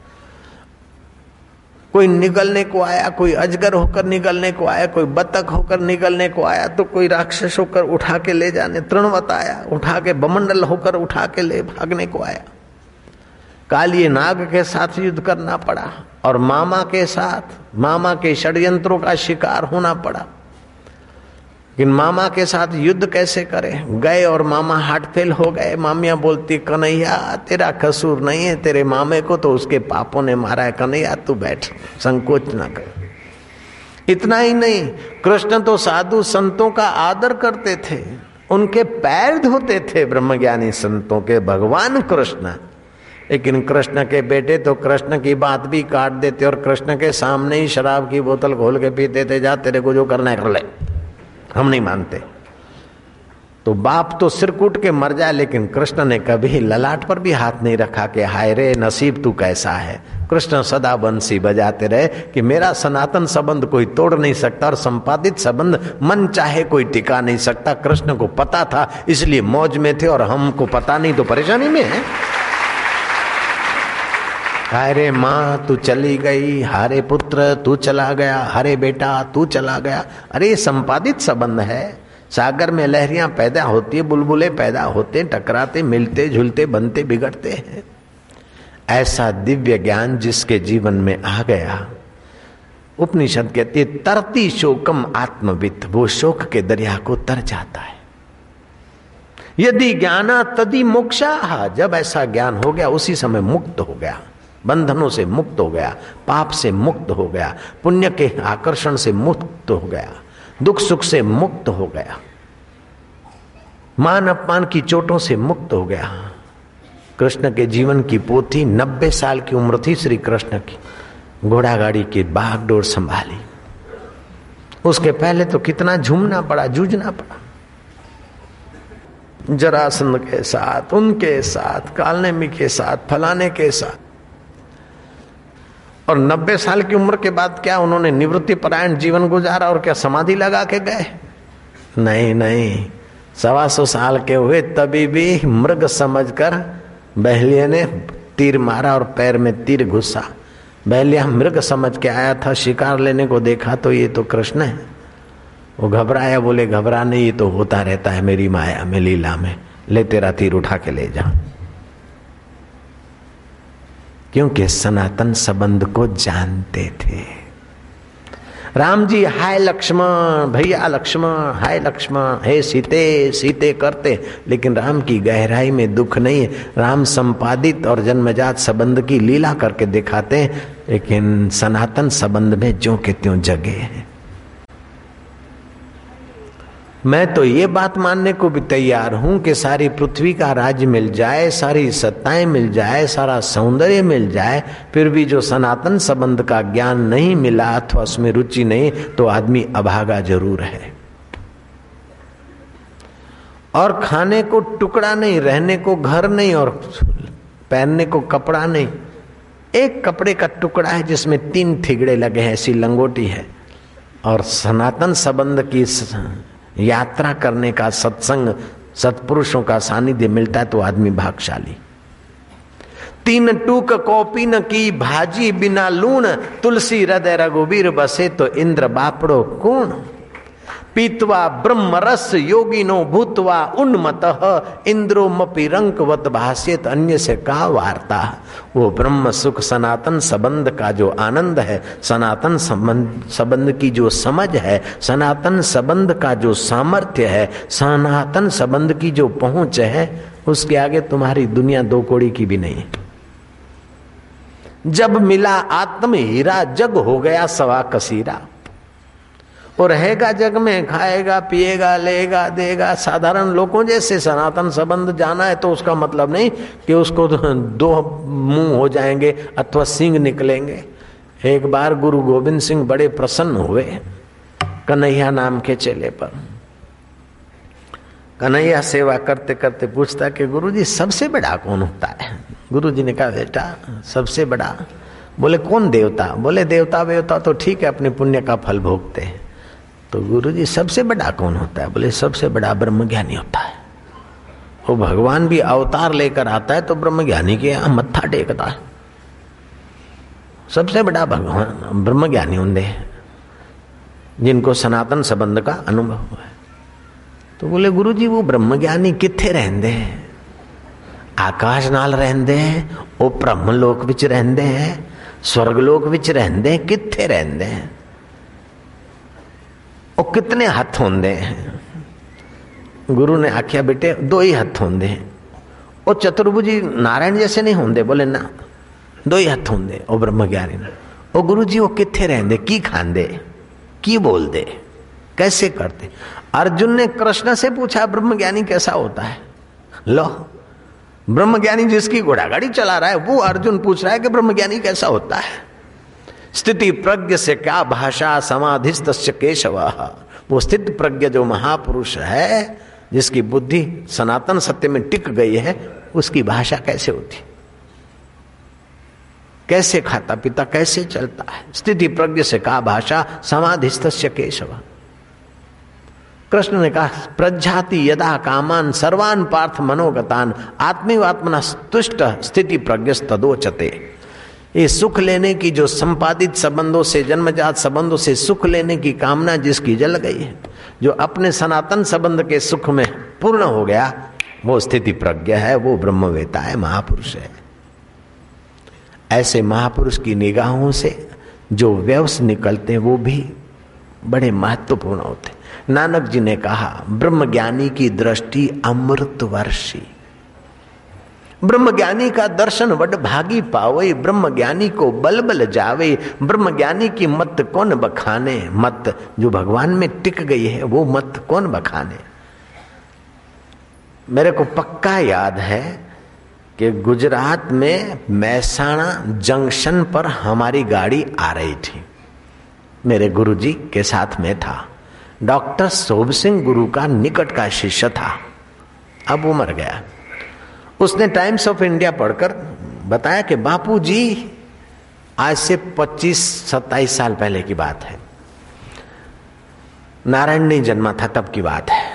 कोई निगलने को आया, कोई अजगर होकर निगलने को आया, कोई बतख होकर निगलने को आया, तो कोई राक्षस होकर उठा के ले जाने, तृणवत आया, उठा के बमंडल होकर उठा के ले भागने को आया। कालिए नाग के साथ युद्ध करना पड़ा और मामा के साथ, मामा के षड्यंत्रों का शिकार होना पड़ा। लेकिन मामा के साथ युद्ध कैसे करें? गए और मामा हार्ट फेल हो गए। मामियां बोलती कन्हैया तेरा कसूर नहीं है, तेरे मामे को तो उसके पापों ने मारा है, कन्हैया तू बैठ, संकोच ना कर। इतना ही नहीं, कृष्ण तो साधु संतों का आदर करते थे, उनके पैर धोते थे ब्रह्मज्ञानी संतों के भगवान कृष्ण। लेकिन कृष्ण के बेटे तो कृष्ण की बात भी काट देते और कृष्ण के सामने ही शराब की बोतल खोल के पीते थे। जा तेरे को जो करना है कर ले, हम नहीं मानते। तो बाप तो सिर कूट के मर जाए, लेकिन कृष्ण ने कभी ललाट पर भी हाथ नहीं रखा कि हाय रे नसीब तू कैसा है। कृष्ण सदा बंसी बजाते रहे कि मेरा सनातन संबंध कोई तोड़ नहीं सकता और संपादित संबंध मन चाहे कोई टिका नहीं सकता। कृष्ण को पता था, इसलिए मौज में थे, और हमको पता नहीं तो परेशानी में है। हारे माँ तू चली गई, हारे पुत्र तू चला गया, हरे बेटा तू चला गया। अरे ये संपादित संबंध है। सागर में लहरियां पैदा होती है, बुलबुले पैदा होते, टकराते, मिलते, झुलते, बनते, बिगड़ते हैं। ऐसा दिव्य ज्ञान जिसके जीवन में आ गया, उपनिषद कहती है तरती शोकम आत्मवित्, वो शोक के दरिया को तर जाता है। यदि ज्ञाना तदि मोक्षा, जब ऐसा ज्ञान हो गया उसी समय मुक्त हो गया, बंधनों से मुक्त हो गया, पाप से मुक्त हो गया, पुण्य के आकर्षण से मुक्त हो गया, दुख सुख से मुक्त हो गया, मान अपमान की चोटों से मुक्त हो गया। कृष्ण के जीवन की पोथी 90 साल की उम्र थी श्री कृष्ण की, घोड़ा गाड़ी की बागडोर संभाली। उसके पहले तो कितना झूमना पड़ा, जूझना पड़ा, जरासंध के साथ, उनके साथ, कालनेमी के साथ, फलाने के साथ। और 90 साल की उम्र के बाद क्या उन्होंने निवृत्ति परायण जीवन गुजारा और क्या समाधि लगा के गए? नहीं नहीं, 125 साल के हुए तभी भी मृग समझकर बहलिया ने तीर मारा और पैर में तीर घुसा। बहलिया मृग समझ के आया था, शिकार लेने को देखा तो ये तो कृष्ण है। वो घबराया, बोले घबरा नहीं, ये तो होता रहता है मेरी माया में, लीला में, ले तेरा तीर उठा के ले जा। क्योंकि सनातन संबंध को जानते थे। राम जी हाय लक्ष्मण, भैया लक्ष्मण, हाय लक्ष्मण, हे सीते, सीते करते, लेकिन राम की गहराई में दुख नहीं है। राम संपादित और जन्मजात संबंध की लीला करके दिखाते हैं, लेकिन सनातन संबंध में ज्यों के त्यों जगे हैं। मैं तो ये बात मानने को भी तैयार हूं कि सारी पृथ्वी का राज्य मिल जाए, सारी सत्ताएं मिल जाए, सारा सौंदर्य मिल जाए, फिर भी जो सनातन संबंध का ज्ञान नहीं मिला अथवा उसमें रुचि नहीं, तो आदमी अभागा जरूर है। और खाने को टुकड़ा नहीं, रहने को घर नहीं, और पहनने को कपड़ा नहीं। एक कपड़े का टुकड़ा है जिसमें 3 ठिगड़े लगे हैं, ऐसी लंगोटी है। और सनातन संबंध की यात्रा करने का सत्संग, सत्पुरुषों का सानिध्य मिलता है तो आदमी भाग्यशाली। 3 टूक कॉपी न की भाजी बिना लूण, तुलसी हृदय रघुबीर बसे तो इंद्र बापड़ो कौन। पीतवा ब्रह्म रस योगिनो भूतवा उन्मतः, इंद्रो मपि रंकवत भाष्यत अन्य से का वार्ता। वो ब्रह्म सुख सनातन संबंध का जो आनंद है, सनातन संबंध की जो समझ है, सनातन संबंध का जो सामर्थ्य है, सनातन संबंध की जो पहुंच है, उसके आगे तुम्हारी दुनिया 2 कौड़ी की भी नहीं। जब मिला आत्म हीरा, जग हो गया सवा कसीरा। और रहेगा जग में, खाएगा पिएगा लेगा देगा। साधारण लोगों जैसे सनातन संबंध जाना है तो उसका मतलब नहीं कि उसको 2 मुंह हो जाएंगे अथवा सिंग निकलेंगे। एक बार गुरु गोविंद सिंह बड़े प्रसन्न हुए कन्हैया नाम के चेले पर। कन्हैया सेवा करते करते पूछता कि गुरुजी सबसे बड़ा कौन होता है। गुरुजी ने कहा बेटा सबसे बड़ा, बोले कौन देवता। बोले देवता वेवता तो ठीक है, अपने पुण्य का फल भोगते हैं। तो गुरुजी सबसे बड़ा कौन होता है। बोले सबसे बड़ा ब्रह्मज्ञानी होता है। वो भगवान भी अवतार लेकर आता है तो ब्रह्मज्ञानी के यहाँ मत्था टेकता है। सबसे बड़ा भगवान ब्रह्मज्ञानी होंगे जिनको सनातन संबंध का अनुभव है। तो बोले गुरुजी वो ब्रह्मज्ञानी किथे रहंदे हैं। आकाश नाल रहंदे हैं, वो ब्रह्मलोक विच रहंदे हैं, स्वर्गलोक विच रहंदे हैं, किथे रहंदे हैं, वो कितने हथ होंदे हैं। गुरु ने आख्या बेटे 2 ही हथ होंदे हैं। वो चतुर्भुजी नारायण जैसे नहीं होंदे। बोले ना 2 ही हथ होंदे वो ब्रह्मज्ञानी। ओ गुरुजी वो किथे रहंदे, की खांदे, की बोलदे, कैसे करते। अर्जुन ने कृष्ण से पूछा ब्रह्मज्ञानी कैसा होता है। लो ब्रह्मज्ञानी जिसकी घोड़ागाड़ी चला रहा है वो अर्जुन पूछ रहा है कि ब्रह्मज्ञानी कैसा होता है। स्थिति प्रज्ञ से क्या भाषा समाधिस्तस्य केशवः। वो स्थित प्रज्ञ जो महापुरुष है, जिसकी बुद्धि सनातन सत्य में टिक गई है, उसकी भाषा कैसे होती, कैसे खाता पीता, कैसे चलता है। स्थिति प्रज्ञ से क्या भाषा समाधिस्तस्य केशवः। कृष्ण ने कहा प्रज्ञाति यदा कामान सर्वान पार्थ मनोगतान आत्मीवात्मना तुष्ट स्थिति प्रज्ञस्तदोचते। ये सुख लेने की जो संपादित संबंधों से, जन्मजात संबंधों से सुख लेने की कामना जिसकी जल गई है, जो अपने सनातन संबंध के सुख में पूर्ण हो गया, वो स्थिति प्रज्ञ है, वो ब्रह्मवेता है, महापुरुष है। ऐसे महापुरुष की निगाहों से जो व्यवस निकलते वो भी बड़े महत्वपूर्ण होते। नानक जी ने कहा ब्रह्मज्ञानी की दृष्टि अमृत वर्षी। ब्रह्मज्ञानी का दर्शन वड भागी पावे, ब्रह्मज्ञानी को बल बल जावे। ब्रह्मज्ञानी की मत कौन बखाने, मत जो भगवान में टिक गई है वो मत कौन बखाने। मेरे को पक्का याद है कि गुजरात में महसाणा जंक्शन पर हमारी गाड़ी आ रही थी। मेरे गुरुजी के साथ में था। डॉक्टर सोभ सिंह गुरु का निकट का शिष्य था, अब वो मर गया। उसने टाइम्स ऑफ इंडिया पढ़कर बताया कि बापूजी आज से 25-27 साल पहले की बात है, नारायण नहीं जन्मा था तब की बात है।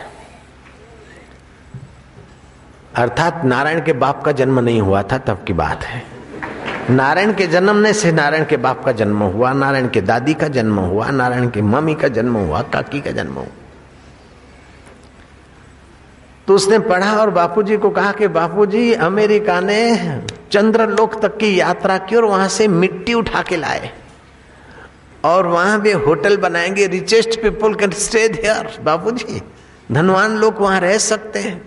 अर्थात नारायण के बाप का जन्म नहीं हुआ था तब की बात है। नारायण के जन्मने से नारायण के बाप का जन्म हुआ, नारायण के दादी का जन्म हुआ, नारायण के मम्मी का जन्म हुआ, काकी का जन्म हुआ। तो उसने पढ़ा और बापूजी को कहा कि बापूजी, अमेरिका ने चंद्रलोक तक की यात्रा की और वहां से मिट्टी उठा के लाए और वहां भी होटल बनाएंगे, richest people can stay there. Bapuji, धनवान लोग वहां रह सकते हैं,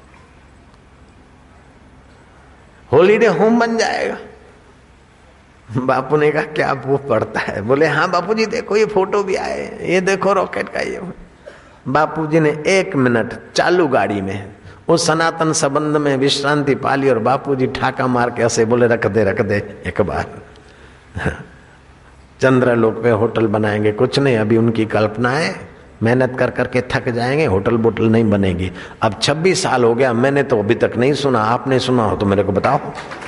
हॉलीडे होम बन जाएगा। बापू ने कहा क्या वो पढ़ता है? बोले हाँ बापूजी, देखो ये फोटो भी आए, ये देखो रॉकेट का ये। बापूजी ने 1 मिनट चालू गाड़ी में उस सनातन संबंध में विश्रांति पाली और बापूजी ठाका मार के ऐसे बोले रख दे एक बार। चंद्रलोक पे होटल बनाएंगे, कुछ नहीं, अभी उनकी कल्पना है, मेहनत कर करके थक जाएंगे, होटल बोटल नहीं बनेगी। अब 26 साल हो गया, मैंने तो अभी तक नहीं सुना, आपने सुना हो तो मेरे को बताओ।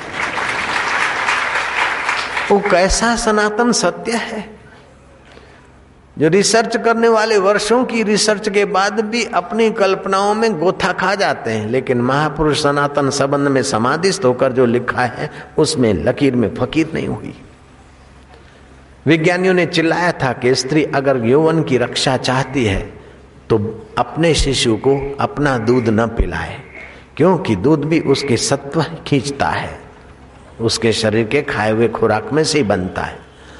वो कैसा सनातन सत्य है जो रिसर्च करने वाले वर्षों की रिसर्च के बाद भी अपनी कल्पनाओं में गोथा खा जाते हैं, लेकिन महापुरुष सनातन संबंध में समाधिस्थ होकर जो लिखा है उसमें लकीर में फकीर नहीं हुई। विज्ञानियों ने चिल्लाया था कि स्त्री अगर यौवन की रक्षा चाहती है तो अपने शिशु को अपना दूध न पिलाए, क्योंकि दूध भी उसके सत्व खींचता है, उसके शरीर के खाए हुए खुराक में से ही बनता है।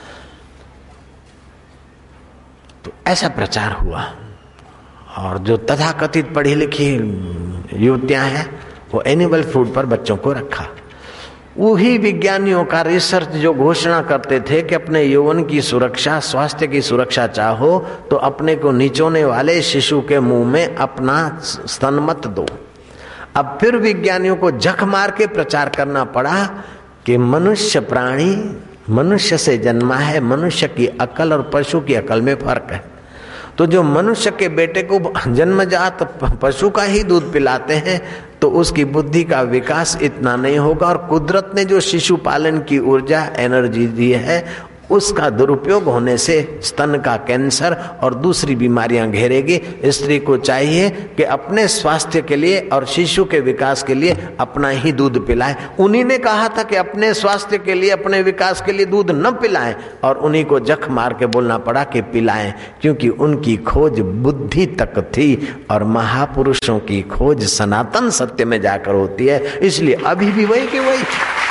तो ऐसा प्रचार हुआ और जो तथाकथित पढ़ी लिखी युवतियां हैं वो एनिमल फूड पर बच्चों को रखा। वही विज्ञानियों का रिसर्च जो घोषणा करते थे कि अपने यौवन की सुरक्षा, स्वास्थ्य की सुरक्षा चाहो तो अपने को निचोने वाले शिशु के मुंह में अपना स्तन मत दो। अब फिर विज्ञानियों को झक मार के प्रचार करना पड़ा कि मनुष्य प्राणी मनुष्य से जन्मा है, मनुष्य की अकल और पशु की अकल में फर्क है। तो जो मनुष्य के बेटे को जन्मजात पशु का ही दूध पिलाते हैं तो उसकी बुद्धि का विकास इतना नहीं होगा, और कुदरत ने जो शिशु पालन की ऊर्जा एनर्जी दी है उसका दुरुपयोग होने से स्तन का कैंसर और दूसरी बीमारियां घेरेगी। स्त्री को चाहिए कि अपने स्वास्थ्य के लिए और शिशु के विकास के लिए अपना ही दूध पिलाए। उन्हीं ने कहा था कि अपने स्वास्थ्य के लिए, अपने विकास के लिए दूध न पिलाएं, और उन्हीं को जख मार के बोलना पड़ा कि पिलाएं, क्योंकि उनकी खोज बुद्धि तक थी और महापुरुषों की खोज सनातन सत्य में जाकर होती है। इसलिए अभी भी वही के वही।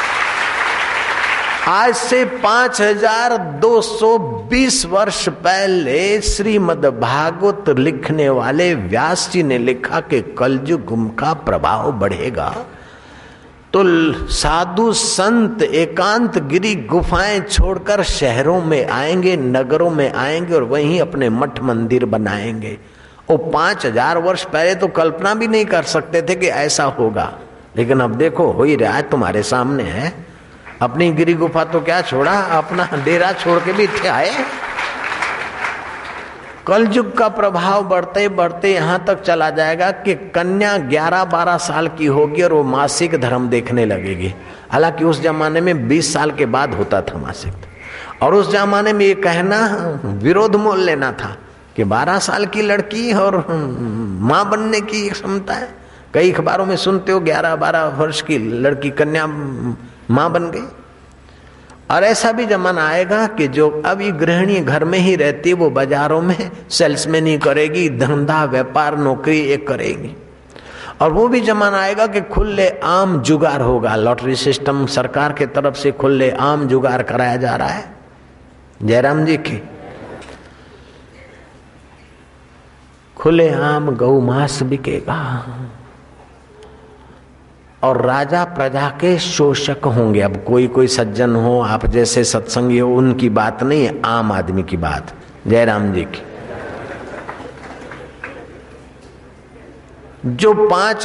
आज से 5220 वर्ष पहले श्रीमद् भागवत लिखने वाले व्यास जी ने लिखा कि कलयुग का प्रभाव बढ़ेगा तो साधु संत एकांत गिरी गुफाएं छोड़कर शहरों में आएंगे, नगरों में आएंगे और वहीं अपने मठ मंदिर बनाएंगे। वो 5000 वर्ष पहले तो कल्पना भी नहीं कर सकते थे कि ऐसा होगा, लेकिन अब देखो हो ही रहा है, तुम्हारे सामने है। अपनी गिरी गुफा तो क्या छोड़ा, अपना डेरा छोड़ के भी थे आए। कलयुग का प्रभाव बढ़ते बढ़ते यहां तक चला जाएगा कि कन्या 11-12 साल की होगी और वो मासिक धर्म देखने लगेगी। हालांकि उस जमाने में 20 साल के बाद होता था मासिक, और उस जमाने में ये कहना विरोध मोल लेना था कि 12 साल की लड़की और मां बनने की क्षमता है। कई अखबारों में सुनते हो 11-12 वर्ष की लड़की कन्या मां बन गई। और ऐसा भी जमाना आएगा कि जो अभी गृहिणी घर में ही रहती है वो बाजारों में सेल्समैन करेगी, धंधा व्यापार नौकरी एक करेगी। और वो भी जमाना आएगा कि खुले आम जुगाड़ होगा। लॉटरी सिस्टम सरकार के तरफ से खुले आम जुगाड़ कराया जा रहा है। जयराम जी की खुले आम गौ मांस बिकेगा और राजा प्रजा के शोषक होंगे। अब कोई सज्जन हो, आप जैसे सत्संगी हो, उनकी बात नहीं है, आम आदमी की बात। जयराम जी की जो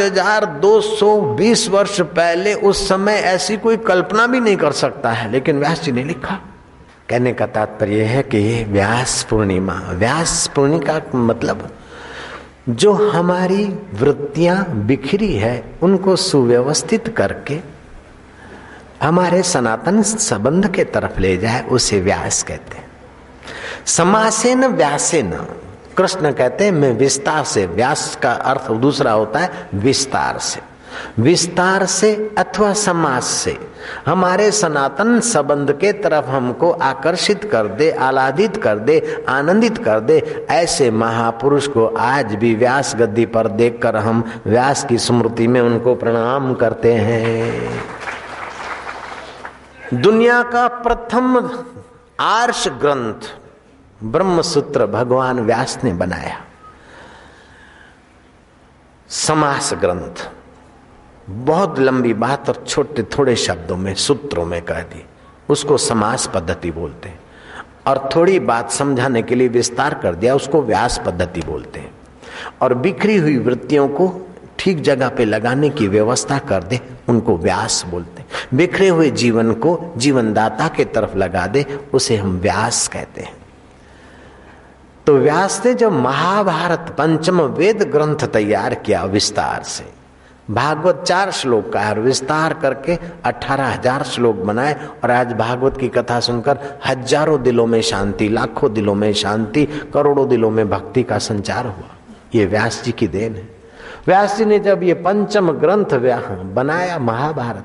5220 वर्ष पहले, उस समय ऐसी कोई कल्पना भी नहीं कर सकता है, लेकिन व्यास जी ने लिखा। कहने का तात्पर्य है कि ये व्यास पूर्णिमा, व्यास पूर्णिमा का मतलब जो हमारी वृत्तियां बिखरी है उनको सुव्यवस्थित करके हमारे सनातन संबंध के तरफ ले जाए, उसे व्यास कहते हैं। समासेन व्यासेन, कृष्ण कहते हैं मैं विस्तार से, व्यास का अर्थ दूसरा होता है विस्तार से। विस्तार से अथवा समास से हमारे सनातन संबंध के तरफ हमको आकर्षित कर दे, आह्लादित कर दे, आनंदित कर दे, ऐसे महापुरुष को आज भी व्यास गद्दी पर देखकर हम व्यास की स्मृति में उनको प्रणाम करते हैं। दुनिया का प्रथम आर्ष ग्रंथ ब्रह्म सूत्र भगवान व्यास ने बनाया। समास ग्रंथ, बहुत लंबी बात और छोटे थोड़े शब्दों में सूत्रों में कह दी, उसको समास पद्धति बोलते हैं। और थोड़ी बात समझाने के लिए विस्तार कर दिया, उसको व्यास पद्धति बोलते हैं। और बिखरी हुई वृत्तियों को ठीक जगह पे लगाने की व्यवस्था कर दे, उनको व्यास बोलते हैं। बिखरे हुए जीवन को जीवनदाता के तरफ लगा दे, उसे हम व्यास कहते हैं। तो व्यास ने जब महाभारत पंचम वेद ग्रंथ तैयार किया विस्तार से, भागवत 4 श्लोक का है और विस्तार करके 18,000 श्लोक बनाए, और आज भागवत की कथा सुनकर हजारों दिलों में शांति, लाखों दिलों में शांति, करोड़ों दिलों में भक्ति का संचार हुआ। ये व्यास जी की देन है। व्यास जी ने जब ये पंचम ग्रंथ बनाया महाभारत,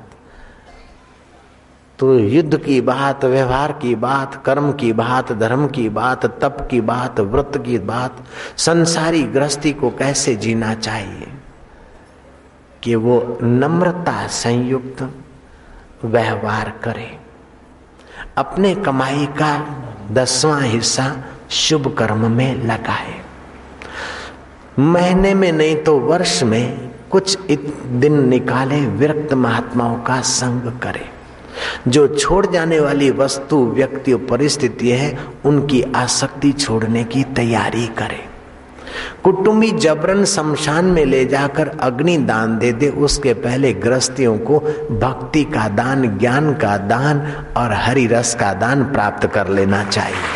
तो युद्ध की बात, व्यवहार की बात, कर्म की बात, धर्म की बात, तप की बात, व्रत की बात, संसारी गृहस्थी को कैसे जीना चाहिए कि वो नम्रता संयुक्त व्यवहार करे, अपने कमाई का 10वां हिस्सा शुभ कर्म में लगाए, महीने में नहीं तो वर्ष में कुछ दिन निकाले विरक्त महात्माओं का संग करे, जो छोड़ जाने वाली वस्तु, व्यक्ति और परिस्थिति है उनकी आसक्ति छोड़ने की तैयारी करे, कुटुंबी जबरन शमशान में ले जाकर अग्नि दान दे दे, उसके पहले गृहस्थियों को भक्ति का दान, ज्ञान का दान और हरि रस का दान प्राप्त कर लेना चाहिए।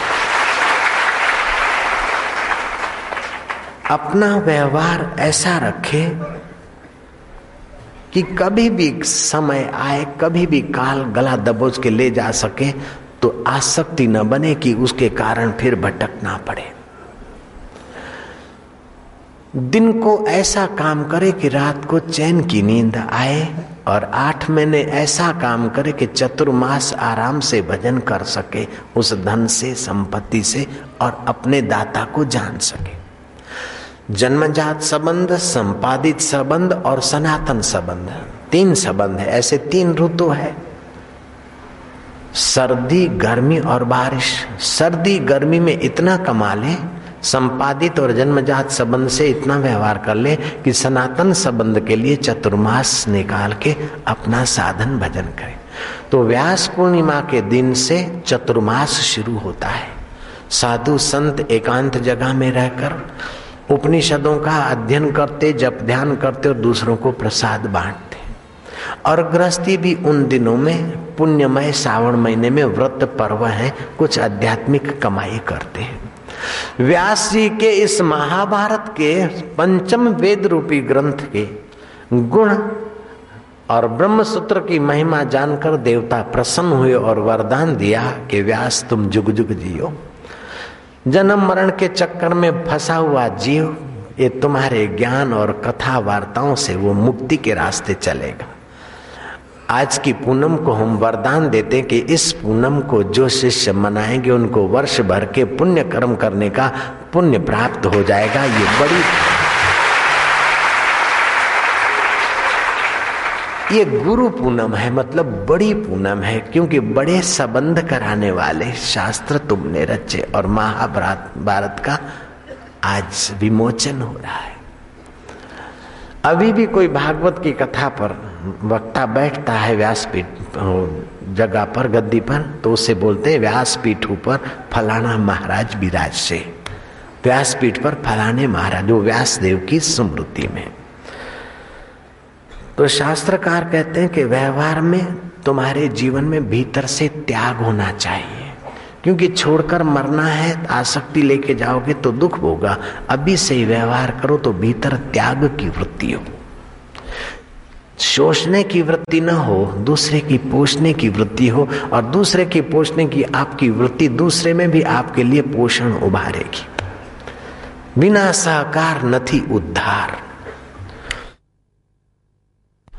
अपना व्यवहार ऐसा रखे कि कभी भी समय आए, कभी भी काल गला दबोच के ले जा सके, तो आसक्ति न बने कि उसके कारण फिर भटकना पड़े। दिन को ऐसा काम करे कि रात को चैन की नींद आए, और 8 महीने ऐसा काम करे कि चतुर्मास आराम से भजन कर सके उस धन से, संपत्ति से, और अपने दाता को जान सके। जन्मजात संबंध, संपादित संबंध और सनातन संबंध, 3 संबंध है। ऐसे 3 ऋतु है, सर्दी, गर्मी और बारिश। सर्दी गर्मी में इतना कमा ले, संपादित और जन्मजात संबंध से इतना व्यवहार कर ले कि सनातन संबंध के लिए चतुर्मास निकाल के अपना साधन भजन करे। तो व्यास पूर्णिमा के दिन से चतुर्मास शुरू होता है। साधु संत एकांत जगह में रहकर उपनिषदों का अध्ययन करते, जप ध्यान करते और दूसरों को प्रसाद बांटते। और गृहस्थी भी उन दिनों में पुण्यमय श्रावण महीने में व्रत पर्व है, कुछ आध्यात्मिक कमाई करते हैं। व्यास जी के इस महाभारत के पंचम वेद रूपी ग्रंथ के गुण और ब्रह्म सूत्र की महिमा जानकर देवता प्रसन्न हुए और वरदान दिया कि व्यास तुम जुग जुग जियो। जन्म मरण के चक्कर में फंसा हुआ जीव ये तुम्हारे ज्ञान और कथा वार्ताओं से वो मुक्ति के रास्ते चलेगा। आज की पूनम को हम वरदान देते कि इस पूनम को जो शिष्य मनाएंगे उनको वर्ष भर के पुण्य कर्म करने का पुण्य प्राप्त हो जाएगा। ये गुरु पूनम है, मतलब बड़ी पूनम है, क्योंकि बड़े संबंध कराने वाले शास्त्र तुमने रचे और महाभारत का आज विमोचन हो रहा है। अभी भी कोई भागवत की कथा पर वक्ता बैठता है व्यासपीठ जगह पर, गद्दी पर, तो उसे बोलते हैं व्यासपीठ ऊपर फलाना महाराज विराजे। व्यासपीठ पर फलाने महाराज, वो व्यास देव की स्मृति में। तो शास्त्रकार कहते हैं कि व्यवहार में तुम्हारे जीवन में भीतर से त्याग होना चाहिए, क्योंकि छोड़कर मरना है, आसक्ति लेके जाओगे तो दुख होगा। अभी से ही व्यवहार करो तो भीतर त्याग की वृत्ति हो, शोषने की वृत्ति न हो, दूसरे की पोषने की वृत्ति हो, और दूसरे की पोषने की आपकी वृत्ति दूसरे में भी आपके लिए पोषण उभारेगी। बिना सहकार नथी उद्धार।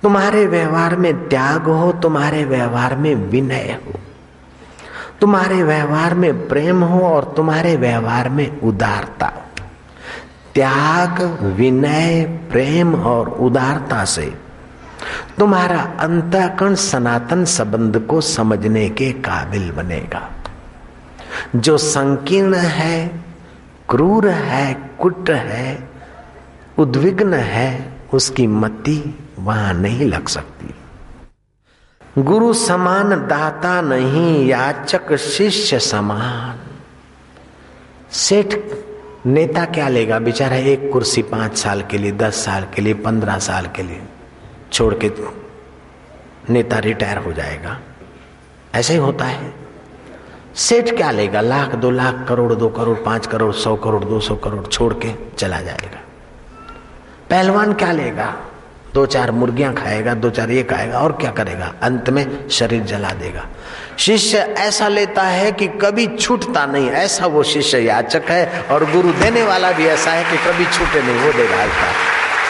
तुम्हारे व्यवहार में त्याग हो, तुम्हारे व्यवहार में विनय हो, तुम्हारे व्यवहार में प्रेम हो और तुम्हारे व्यवहार में उदारता हो। त्याग, विनय, प्रेम और उदारता से तुम्हारा अंतःकरण सनातन संबंध को समझने के काबिल बनेगा। जो संकीर्ण है, क्रूर है, कुट है, उद्विग्न है, उसकी मति वहां नहीं लग सकती। गुरु समान दाता नहीं, याचक शिष्य समान। सेठ नेता क्या लेगा बेचारा? एक कुर्सी 5 साल के लिए, 10 साल के लिए, 15 साल के लिए छोड़ के नेता रिटायर हो जाएगा। ऐसे ही होता है। सेठ क्या लेगा? लाख, 2 लाख, करोड़, 2 करोड़, 5 करोड़, 100 करोड़, 200 करोड़ छोड़ के चला जाएगा। पहलवान क्या लेगा? 2-4 मुर्गियां खाएगा, 2-4 ये खाएगा और क्या करेगा? अंत में शरीर जला देगा। शिष्य ऐसा लेता है कि कभी छूटता नहीं, ऐसा वो शिष्य याचक है। और गुरु देने वाला भी ऐसा है कि कभी छूटे नहीं, वो दे डालता है।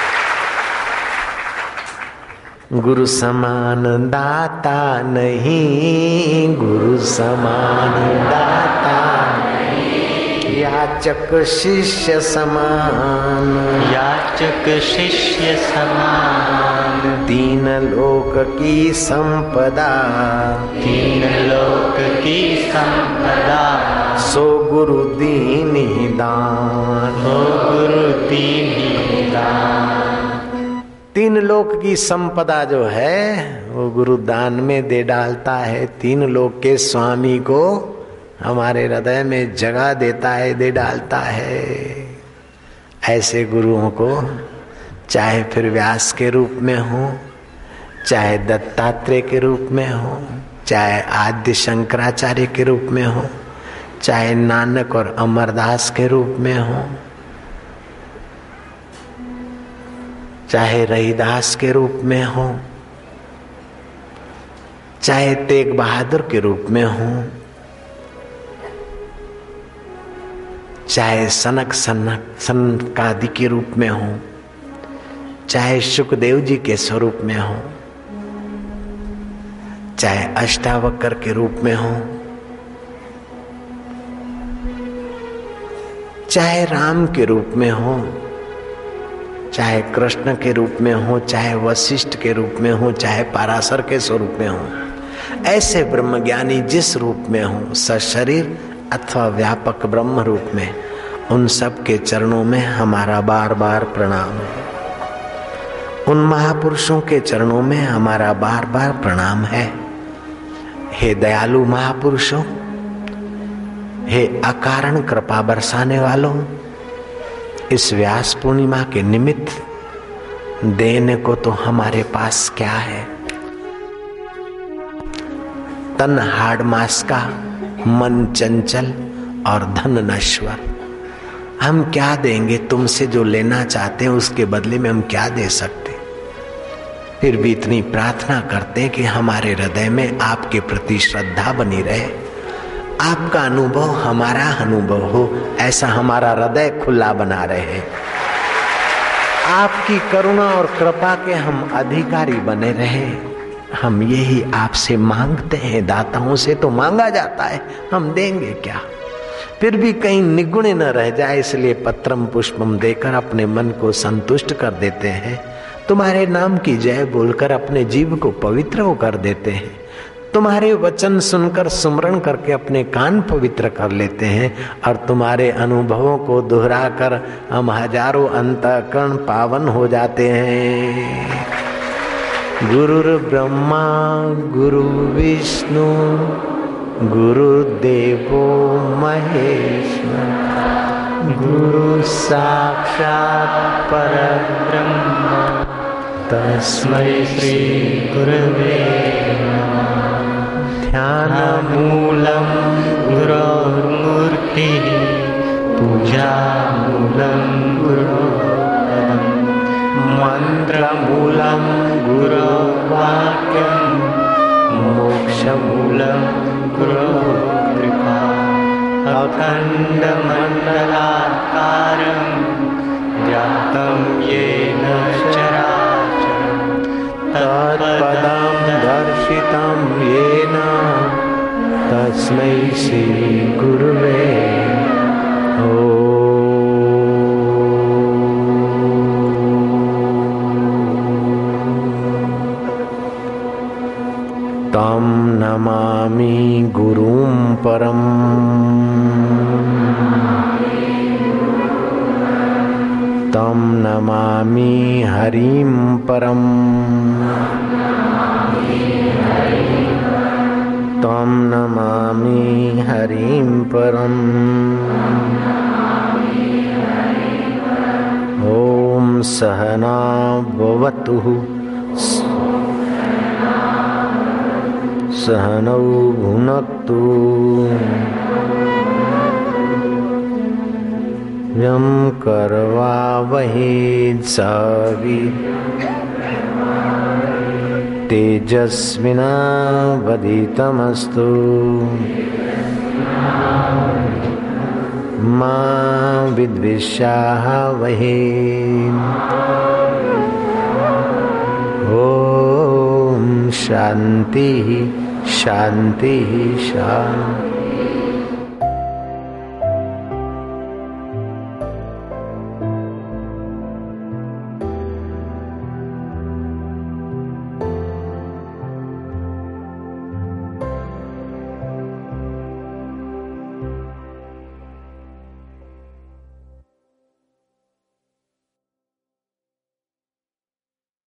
गुरु समान दाता नहीं, गुरु समान दाता नहीं, याचक शिष्य समान, याचक शिष्य समान। 3 लोक की संपदा, 3 लोक की संपदा, सो गुरु दीनि दान, सो गुरु दीनि दान। 3 लोक की संपदा जो है वो गुरु दान में दे डालता है। 3 लोक के स्वामी को हमारे हृदय में जगह देता है, दे डालता है। ऐसे गुरुओं को चाहे फिर व्यास के रूप में हो, चाहे दत्तात्रेय के रूप में हो, चाहे आद्य शंकराचार्य के रूप में हो, चाहे नानक और अमरदास के रूप में हो, चाहे रहीदास के रूप में हो, चाहे तेग बहादुर के रूप में हो, चाहे सनकादि के रूप में हो, चाहे शुकदेव जी के स्वरूप में हो, चाहे अष्टावक्र के रूप में हो, चाहे राम के रूप में हो, चाहे कृष्ण के रूप में हो, चाहे वशिष्ठ के रूप में हो, चाहे पराशर के स्वरूप में हो, ऐसे ब्रह्मज्ञानी जिस रूप में हो, सशरीर अथवा व्यापक ब्रह्म रूप में, उन सब के चरणों में हमारा बार बार प्रणाम है। उन महापुरुषों के चरणों में हमारा बार बार प्रणाम है। हे दयालु महापुरुषों, हे अकारण कृपा बरसाने वालों, इस व्यास पूर्णिमा के निमित्त देने को तो हमारे पास क्या है? तन हाड़ मास का, मन चंचल और धन नश्वर। हम क्या देंगे? तुमसे जो लेना चाहते हैं उसके बदले में हम क्या दे सकते? फिर भी इतनी प्रार्थना करते हैं कि हमारे हृदय में आपके प्रति श्रद्धा बनी रहे, आपका अनुभव हमारा अनुभव हो, ऐसा हमारा हृदय खुला बना रहे। आपकी करुणा और कृपा के हम अधिकारी बने रहे। हम यही आपसे मांगते हैं। दाताओं से तो मांगा जाता है, हम देंगे क्या? फिर भी कहीं निगुणे न रह जाए, इसलिए पत्रम पुष्पम देकर अपने मन को संतुष्ट कर देते हैं। तुम्हारे नाम की जय बोलकर अपने जीव को पवित्र कर देते हैं। तुम्हारे वचन सुनकर सुमरण करके अपने कान पवित्र कर लेते हैं और तुम्हारे अनुभवों को दोहराकर हम हजारों अंतःकरण पावन हो जाते हैं। गुरुर् ब्रह्मा गुरु विष्णु गुरुदेवो महेश्वर, गुरु साक्षात् परब्रह्म तस्मै श्री गुरवे नमः। ध्यानमूलं गुरोर्मूर्तिः, पूजामूलं गुरोर्पदम्, मन्त्रमूलं गुरोर्वाक्यं, मोक्षमूलं गुरोर्कृपा। अखण्डमण्डलाकारं व्याप्तं येन चराचरं प्रेरितं येन तस्मै श्री गुरुवे तं नमामि गुरुं परम् तं नमामि हरिं परम् तं नमामि हरिं परम् ॐ सहना भवतु सहनौ भुनक्तु यं कर्वावहै तेजस्विनावधीतमस्तु मा विद्विषावहै ॐ शान्तिः शान्तिः शान्तिः।